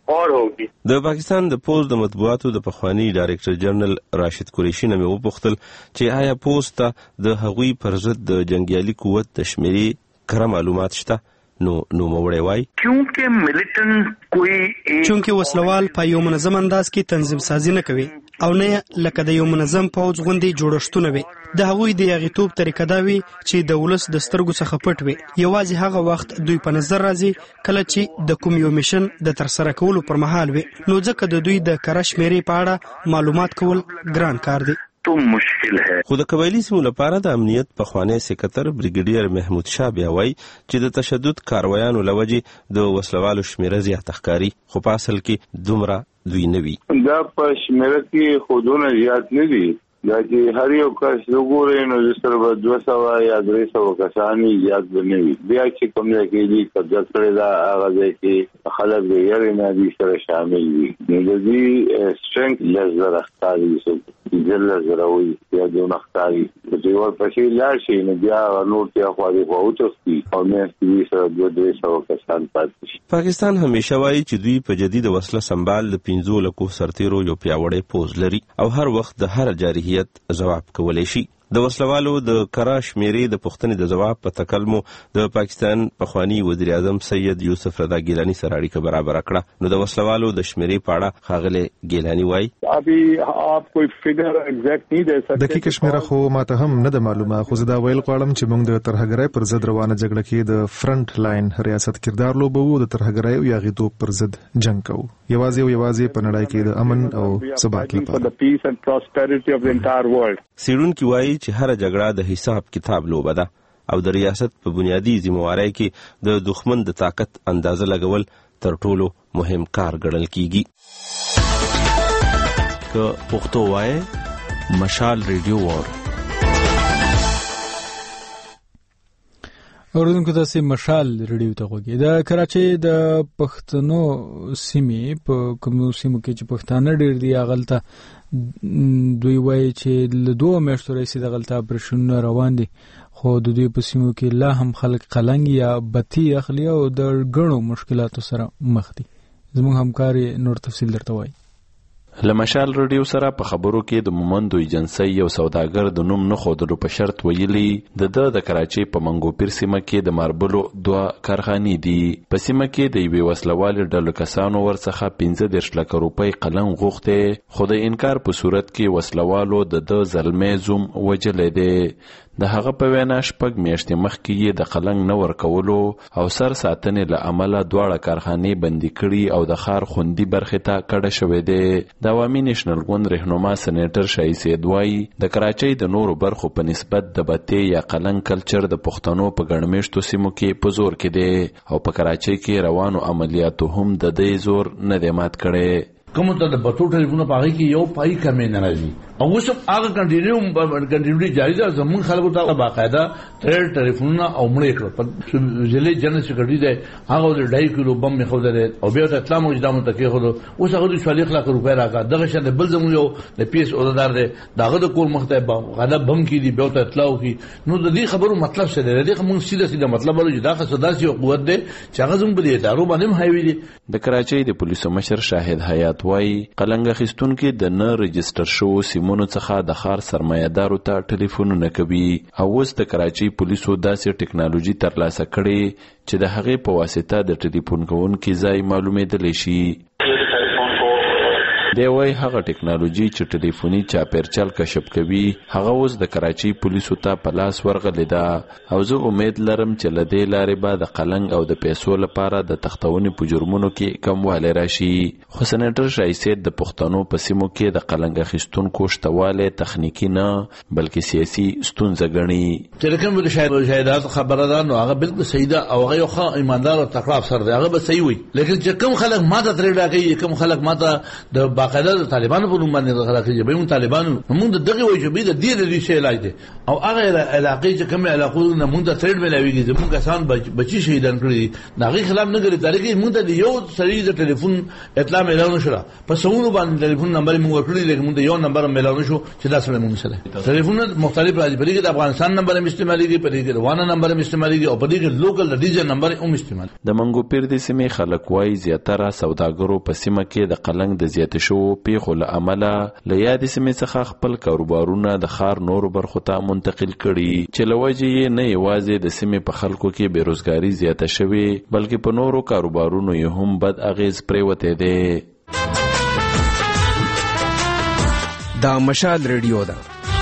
और होगी. د پاکستان د پوز د مطبوعاتو د پخوانی ډایرکټر جنرال راشد قریشي نه مې وپوښتل چې آیا پوز ته د هغوی پر ضد د جنګیالي قوت د شمیرې کره معلومات شته؟ نو نو موړی وای چونکه ملیټنټ کوئی چونکه وسلوال په یو منظم انداز کې تنظیم سازي نه کوي او نه لکه د یو منظم پوځ غوندي جوړښتونه وي. د هغوی د یغیتوب طریقه دا وي چې د ولس د سترګو څخه پټ وي. یوازې هغه وخت دوی په نظر راځي کله چې د کوم یو میشن د ترسره کولو پر مهال وي. نو ځکه د دوی د کره شمیرې په اړه معلومات کول ګران کار دی. مشکل ہے. خو د قبایلي سیمو لپاره د امنیت پخوانی سکرټر بریګیډیر محمود شاه بیا وایي چې د تشدد کاروایانو لوجې د وسلوالو شمیره زیاته ښکاري، خو په اصل کې دومره دوی نه وي. دا په شمیره کې خودونه زیات نه دي، دا چې هر یو کس وګورئ نو سره به دوه سوه یا درې سوه کسان زیات به نه وي. بیا چې کوم ځای کې دي قبضه کړې ده هغه ځای کې خلک د یارې نه دي سره شامل وي. نو د دې سټرنګ لس زره ښکاري، زر زره وي یا دونه ښکاري چې ورپسې لاړ شي نو بیا نور ته خوا دې خوا وتښتي او میاشتې وي سره دوه درې سوه کسان پاتې شي. پاکستان همیشه وایي چې دوی په جدید وسله سنبال د پنځو لکو سرتیرو یو پیاوړی پوځ لري او هر وخت د هر جارحیت ځواب کولی شي. د وسلوالو د کره شمیرې د پوښتنې د ځواب په تکلمو د پاکستان پخوانی وزیر اعظم سید یوسف رضا ګیلانی سره اړیکه برابر کړه. نو د وسلوالو د شمیرې په اړه ښاغلی ګیلانی وایي ابي آپ کوئی فګر ایگزیکټ نه دی سکتے. دقیق شمیره خو ماته هم نه د معلومه، خو زه دا ویل غواړم چې موږ د ترهګرۍ پر ضد روانه جګړه کې د فرنٹ لاین ریاست کردار لوبو، د ترهګرۍ او یاغیتوب پر ضد جنگ کوو، یوازې او یوازې په نړۍ کې د امن او ثبات لپاره. سیډونکي وایي چې هر جګړه د حساب کتاب لوبه ده او د ریاست په بنیادی ذمہواری کې د دښمن د طاقت اندازه لګول تر ټولو مهم کار ګڼل کیږي. که پښتو وای مشال ریډیو وار اوردونکو تاسو مشال ریډیو ته غوږی. د کراچۍ د پښتنو سیمې په کوم سیمو کې چې پښتانه ډیر دي اغلته دوی وایي چې له دوه میاشتو راهیسې د غلطه اپریشنونه روان دي، خو د دوی په سیمو کې لا هم خلک قلنګ یا بتی اخلي او د ګڼو مشکلاتو سره مخ دي. زموږ همکار نور تفصیل درته وایي. لمشال رادیو سره په خبرو کې د مومندو ایجنسی یو سوداګر د نوم نه ښودلو په شرط ویلي د ده د کراچۍ په منګو پیر سیمه کې د ماربلو دوه کارخانې دي. په سیمه کې د یوې وسلوالې ډلو کسانو ورڅخه پنځه دېرش لکه روپۍ قلم غوښتې، خو د انکار په صورت کې وسلوالو د ده زلمی زوم وژلی دی. د هغه په وینا شپږ میاشتې مخکې یې د قلنګ نه ورکولو او سر ساتنې له امله دواړه کارخانې بندي کړي او د ښار خوندي برخې ته کډه شوی دی. د عوامي نیشنل ګوند رهنما سینیټر شاهي سید وایي د کراچۍ د نورو برخو په نسبت د بتې یا قلنګ کلچر د پښتنو په ګڼمېشتو سیمو کې په زور کې دی او په کراچۍ کې روانو عملیاتو هم د دې زور نه دی مات کړی. کوم ته د بتو ټلیفون په هغه کې یو پای کمې نه راځي او اوس هغه کنټینیو کنټینیوټي جاری ده. زمون خلکو ته باقاعده تر ټلیفونونه او مړې کړو په ضلع جنرال سیکریټري دی هغه د ډای کیلو بم مې خو درې او بیا ته اطلاع موجوده متکي خو اوس هغه د شالي خلک روپې راکا دغه شنه بل زمون یو د پیس اورادار دی داغه د کور مخته باقاعده بم کې دی بیا ته اطلاع وکي. نو د دې خبرو مطلب څه دی؟ د دې موږ سیده سیده مطلب ولې دا خصداسي قوت دی چې هغه زموږ په ادارو باندې هایوي دي. د کراچۍ د پولیسو مشر شاهد حیات وایي قلنګ اخیستونکي د نه رجستر شوو سیمونو څخه د ښار سرمایه‌دارو ته ټلیفونونه کوي او اوس د کراچۍ پولیسو داسې ټکنالوژي ترلاسه کړې چې د هغې په واسطه د ټلیفون کوونکي ځای معلومېدلی شي. دی وایي هغه ټکنالوژي چې ټلیفوني چاپیرچل کشف کوي هغه اوس د کراچۍ پولیسو ته په لاس ورغلې ده او زه امید لرم چې له دې لارې به د قلنګ او د پیسو لپاره د تختونې په جرمونو کې کموالی راشي. خو سینیټر شاهي سید د پښتنو په سیمو کې د قلنګ اخیستونکو شتوالی تخنیکي نه بلکې سیاسي ستونزه ګڼي. چې کوم د شهادت خبره ده نو هغه بالکل صحیح ده او هغه یو ښه ایماندار او تکړه افسر دی، هغه به صحیح وي. لیکن چې کوم خلک ماته ترې ډاکوي کوم خلک ماته د باقاعده د طالبانو په نوم باندې غلاخي به موږ طالبانو موږ دغه وجبې د دې د دې علاج دي او هغه علاقې چې کوم علاقو نه موږ د تھریډ ملاويږي زموږ کسان بچي شهیدان کړی دا غي خلاف نه غلي تاریخي موږ د یو سړي د ټلیفون اطلاع ملاو شو په سونو باندې ټلیفون نمبر موږ ورکړی لکه موږ یو نمبر ملاو شو چې دا سره موږ سره ټلیفون مختلف راځي په دې کې د افغانستان نمبر هم استعماليږي په دې کې روانه نمبر هم استعماليږي او په دې کې لوکل ډیجن نمبر هم استعمال. د منګوپیر د سیمې خلک وايي زیاتره سوداګرو په سیمه کې د قلنګ د زیات شو پیښو له امله له یادې سیمې څخه خپل کاروبارونه د خار نور برخو ته منتقل کړي چې لوجه یې نه یوازې د سیمې په خلکو کې بیروزګاری زیاته شوې بلکې په نورو کاروبارونو یې هم بد اغیز پریوتی دی. دا مشال ریډیو ده.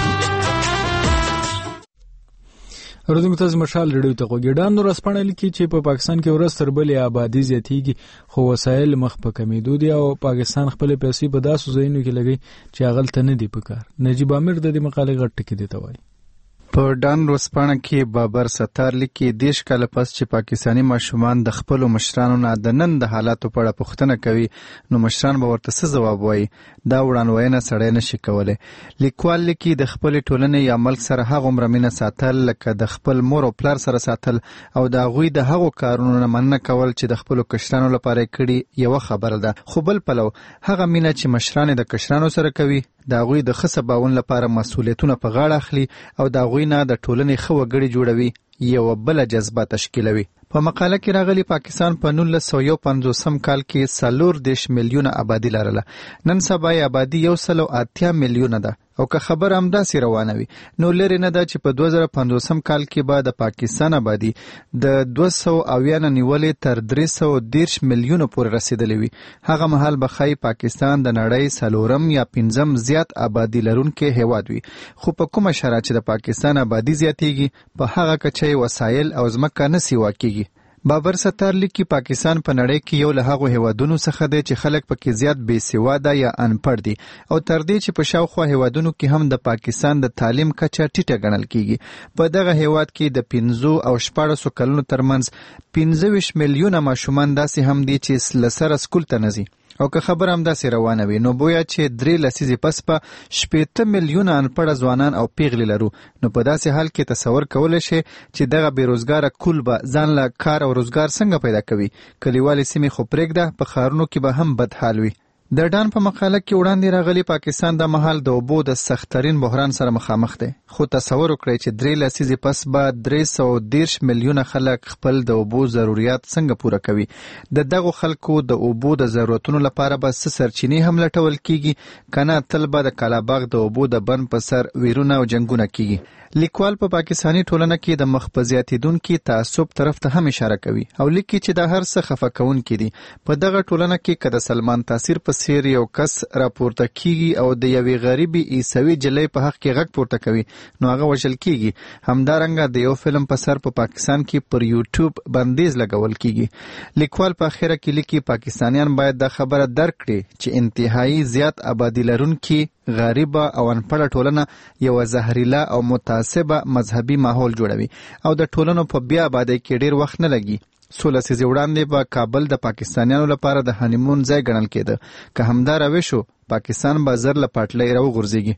اردو تاسو مشال ریډیو ته غوډان نور اسپانه لیکي چې په پاکستان کې ورځ تر بلې آبادی زیاتېږي خو وسایل مخ په کمیدو دي او پاکستان خپل پیسې په داسو ځایونو کې لګي چې هغه نه دی پکار. نجیب امیر د دې مقالې غټ ټکی دی ته وایي. په ډان روسپانه کې بابر ستار لیکي دیش کال پس چې پاکستانی ماشومان د خپل مشرانو نه د نن د حالاتو په اړه پوښتنه کوي نو مشران به ورته څه ځواب وایي دا وړاندوینه سړی نشي کولی. لیکوال لیکي د خپل ټولنې یا ملک سره هغه مرمنه ساتل لکه د خپل مور او پلار سره ساتل او د هغوی د هغو کارونو نه مننه کول چې د خپل کشرانو لپاره کړي یو خبره ده خو بل پلو هغه مینه چې مشران د کشرانو سره کوي د هغوی د ښه سباون لپاره مسؤلیتونه په غاړه اخلي او د هغوی نه د ټولنې ښه وګړي جوړوي یو بله جذبه تشکیلوي. په مقاله کې راغلی پاکستان په نولس سوه یو پنځوسم کال کې څلور دېرش میلیونه آبادي لرله. نن سبا یې آبادي یو سل او اتیا میلیونه ده او که خبر همداسې روانه وي نو لرې نه ده چې په دوه زره پنځوسم کال کې به د پاکستان آبادي د دوه سوه اویا نه نیولې تر درې سوه دېرش میلیونو پورې رسېدلې وي. هغه مهال به ښایي پاکستان د نړۍ څلورم یا پنځم زیات آبادي لرونکی هیواد وي خو په کومه شرایط چې د پاکستان آبادي زیاتېږي په هغه کچه یې وسایل او ځمکه نه سیوا کېږي. بابر ستار لیکي پاکستان په نړۍ کې یو له هغو هیوادونو څخه دی چې خلک پکې زیات بې سواده یا انپړ دي او تر دې چې په شاوخوا هیوادونو کې هم د پاکستان د تعلیم کچه ټیټه ګڼل کیږي. په دغه هیواد کې د پنځو او شپاړسو کلونو ترمنځ پنځه ویشت میلیونه ماشومان داسې هم دي چې له سره سکول ته نه ځي او که خبر همداسې روانه وي نو بویا چې درې لسیزې پس په شپېته میلیونه انپړه ځوانان او پیغلې لرو نو په داسې حال کې تصور کولی شي چې دغه بېروزګاره کول به ځان له کار او روزګار څنګه پیدا کوي. کلیوالې سیمې خو پرېږده په ښارونو کې به هم بد حال وي. د ډان په مقاله کې وړاندې راغلی پاکستان د مهال د اوبو د سختترین بحران سره مخامخ دی خو تصور وکړئ چې درې لسیزې پس به درې سوه دېرش میلیونه خلک خپل د اوبو ضروریات څنګه پوره کوي. د دغو خلکو د اوبو د ضرورتونو لپاره به څه سرچینې هم لټول کیږي که نه تل به د کالاباغ د اوبو د بند په سر ویرونه او جنګونه کیږي. لیکوال په پاکستانی ټولنه کې د مخ په زیاتېدونکي تعصب طرف ته هم اشاره کوي او لیکي چې دا هر څه خفه کوونکي دي. په دغه ټولنه کې که د سلمان تاثیر په څیر یو کس راپورته کیږي او د یوې غریبې عیسوي جلۍ په حق کې غږ پورته کوي نو هغه وژل کیږي. همدارنګه د یو فلم په سر په پاکستان کې پر یوټیوب بندیز لګول کیږي. لیکوال په اخره کې لیکي پاکستانیان باید دا خبره درک کړي چې انتهایی زیات آبادي لرونکي غریبه او انپړه ټولنه یو زهریله او متعصبه مذهبي ماحول جوړوي او د ټولنو په بیا آبادۍ کې ډیر وخت نه لګي. څو لسیزې وړاندې به کابل د پاکستانیانو لپاره د هانیمون ځای ګڼل کېده که همدا روش شو پاکستان به زر له پاټلۍ راوغورځېږي.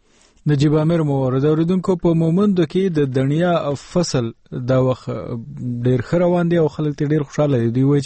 نجیب امیر مورد اوریدونکو په مومندو کې د دنیا فصل دا وخت ډیر ښه روان دی او خلک ته ډیر خوشاله دي. دوی وایي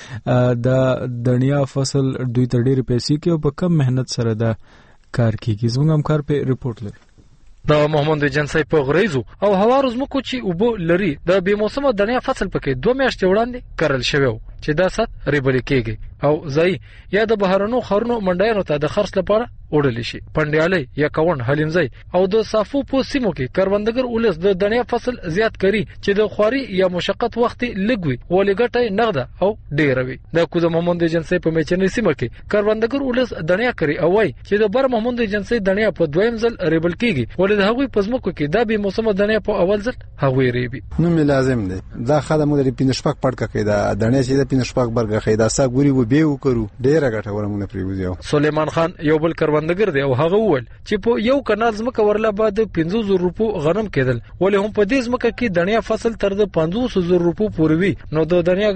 چې د دنیا فصل دوی ته ډیر پیسې کوي او په کم مهنت سره دا کار کیږي. زموږ همکار په ریپورت لري. د محمد جنسي په غریزو او هوارو زمکو چې اوبو لري د بې موسمه دنیا فصل پکې دوه میاشتې وړاندې کرل شوی چې دا سات ریبل کېږي او ځای یا د بهرنو خرونو منډایانو ته د خرڅ لپاره وړل شي. پندیالي یا کون حلیمزي او د صافو په سیمو کې کروندګر ولس د دنیا فصل زیات کړي چې د خواري یا مشقت وخت لګوي ولې ګټه نغده او ډیر وي. د کوزه محمد جنسي په میچنې سیمه کې کروندګر ولس دنیا کوي او وايي چې د بر محمد جنسي دنیا په دویم ځل ریبل کېږي ولې د هغوی په ځمکو کې د به موسمه دنیا په اول ځل هغوی ریبي. نو مې لازم دی دا خدمت لري پینشپک پړک کې دا دنیا چې د پینشپک برګه خیدا سا ګوري و به وکړو ډیره ګټه ورمونه پریوځو. سلیمان خان یو بل کروندګر دی او هغه وویل چې په یو کنال ځمکه ورله بعد پنځه زره روپو غنم کېدل ولې هم په دې ځمکه کې دنیا فصل تر د پنځوس زره روپو پورې وي نو د دنیا ګټه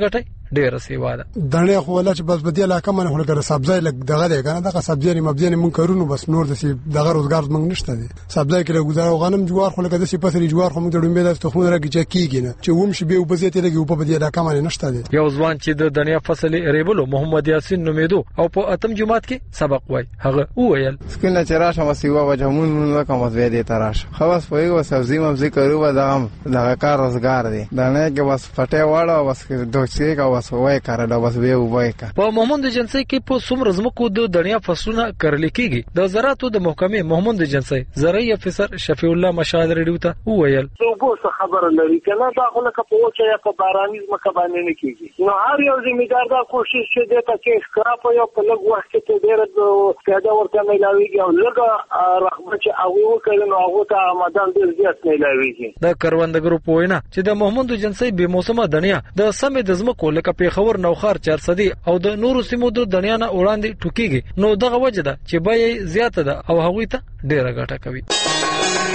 ډیره سیوا ده. دنه خو ولا چې بس بدی علاقه من خو لګره سبزی لګ دغه دی کنه دغه سبزی نه مبزی نه مونږ کارونو بس نور د سی دغه روزګار مونږ نشته دي. سبزی کې لګوزار او غنم جوار خو لګه د سی پسري جوار خو مونږ ډوډۍ مې د تخمونه راګی چې کیږي نه چې ووم شي به وبزیت لګي په بدی علاقه من نشته دي. یو ځوان چې د دنیا فصل ریبلو محمد یاسین نومیدو او په اتم جماعت کې سبق وای هغه وویل سکن چراشه وسیوا وجهمون نو کوم زوی دي تراش خلاص په یو سبزی مبزی کړو و دغه دغه کار روزګار دي دنه کې بس پټه واړه بس دوکسي کا بس وای کار دا بس به وای کا. په محمد جنسي کې په څومره زمکو د دنیا فصلونه کړل کېږي د زراعتو د محکمې محمد جنسي زراعي افسر شفیع الله مشال ریډیو ته وویل وګو څه خبر لري کنه دا خو لکه په وچه یا په باراني ځمکه باندې نه کېږي. نو هر یو ځمیدار دا کوشش چې د تکي سکراپ یو په لږ وخت کې ډېر پیدا ورته ملاويږي او لږه رغبت چې هغه وکړي نو هغه ته آمدان ډېر زیات ملاويږي. د کروندګرو په وینا چې د محمد جنسي به موسمه دنیا د سمې د ځمکو لکه پیښور نوخار چارسدي او د نورو سیمو د دنیا نه وړاندې ټوکيږي نو دغه وجه ده چې به زیاته ده او هغه ته ډېره ګټه کوي.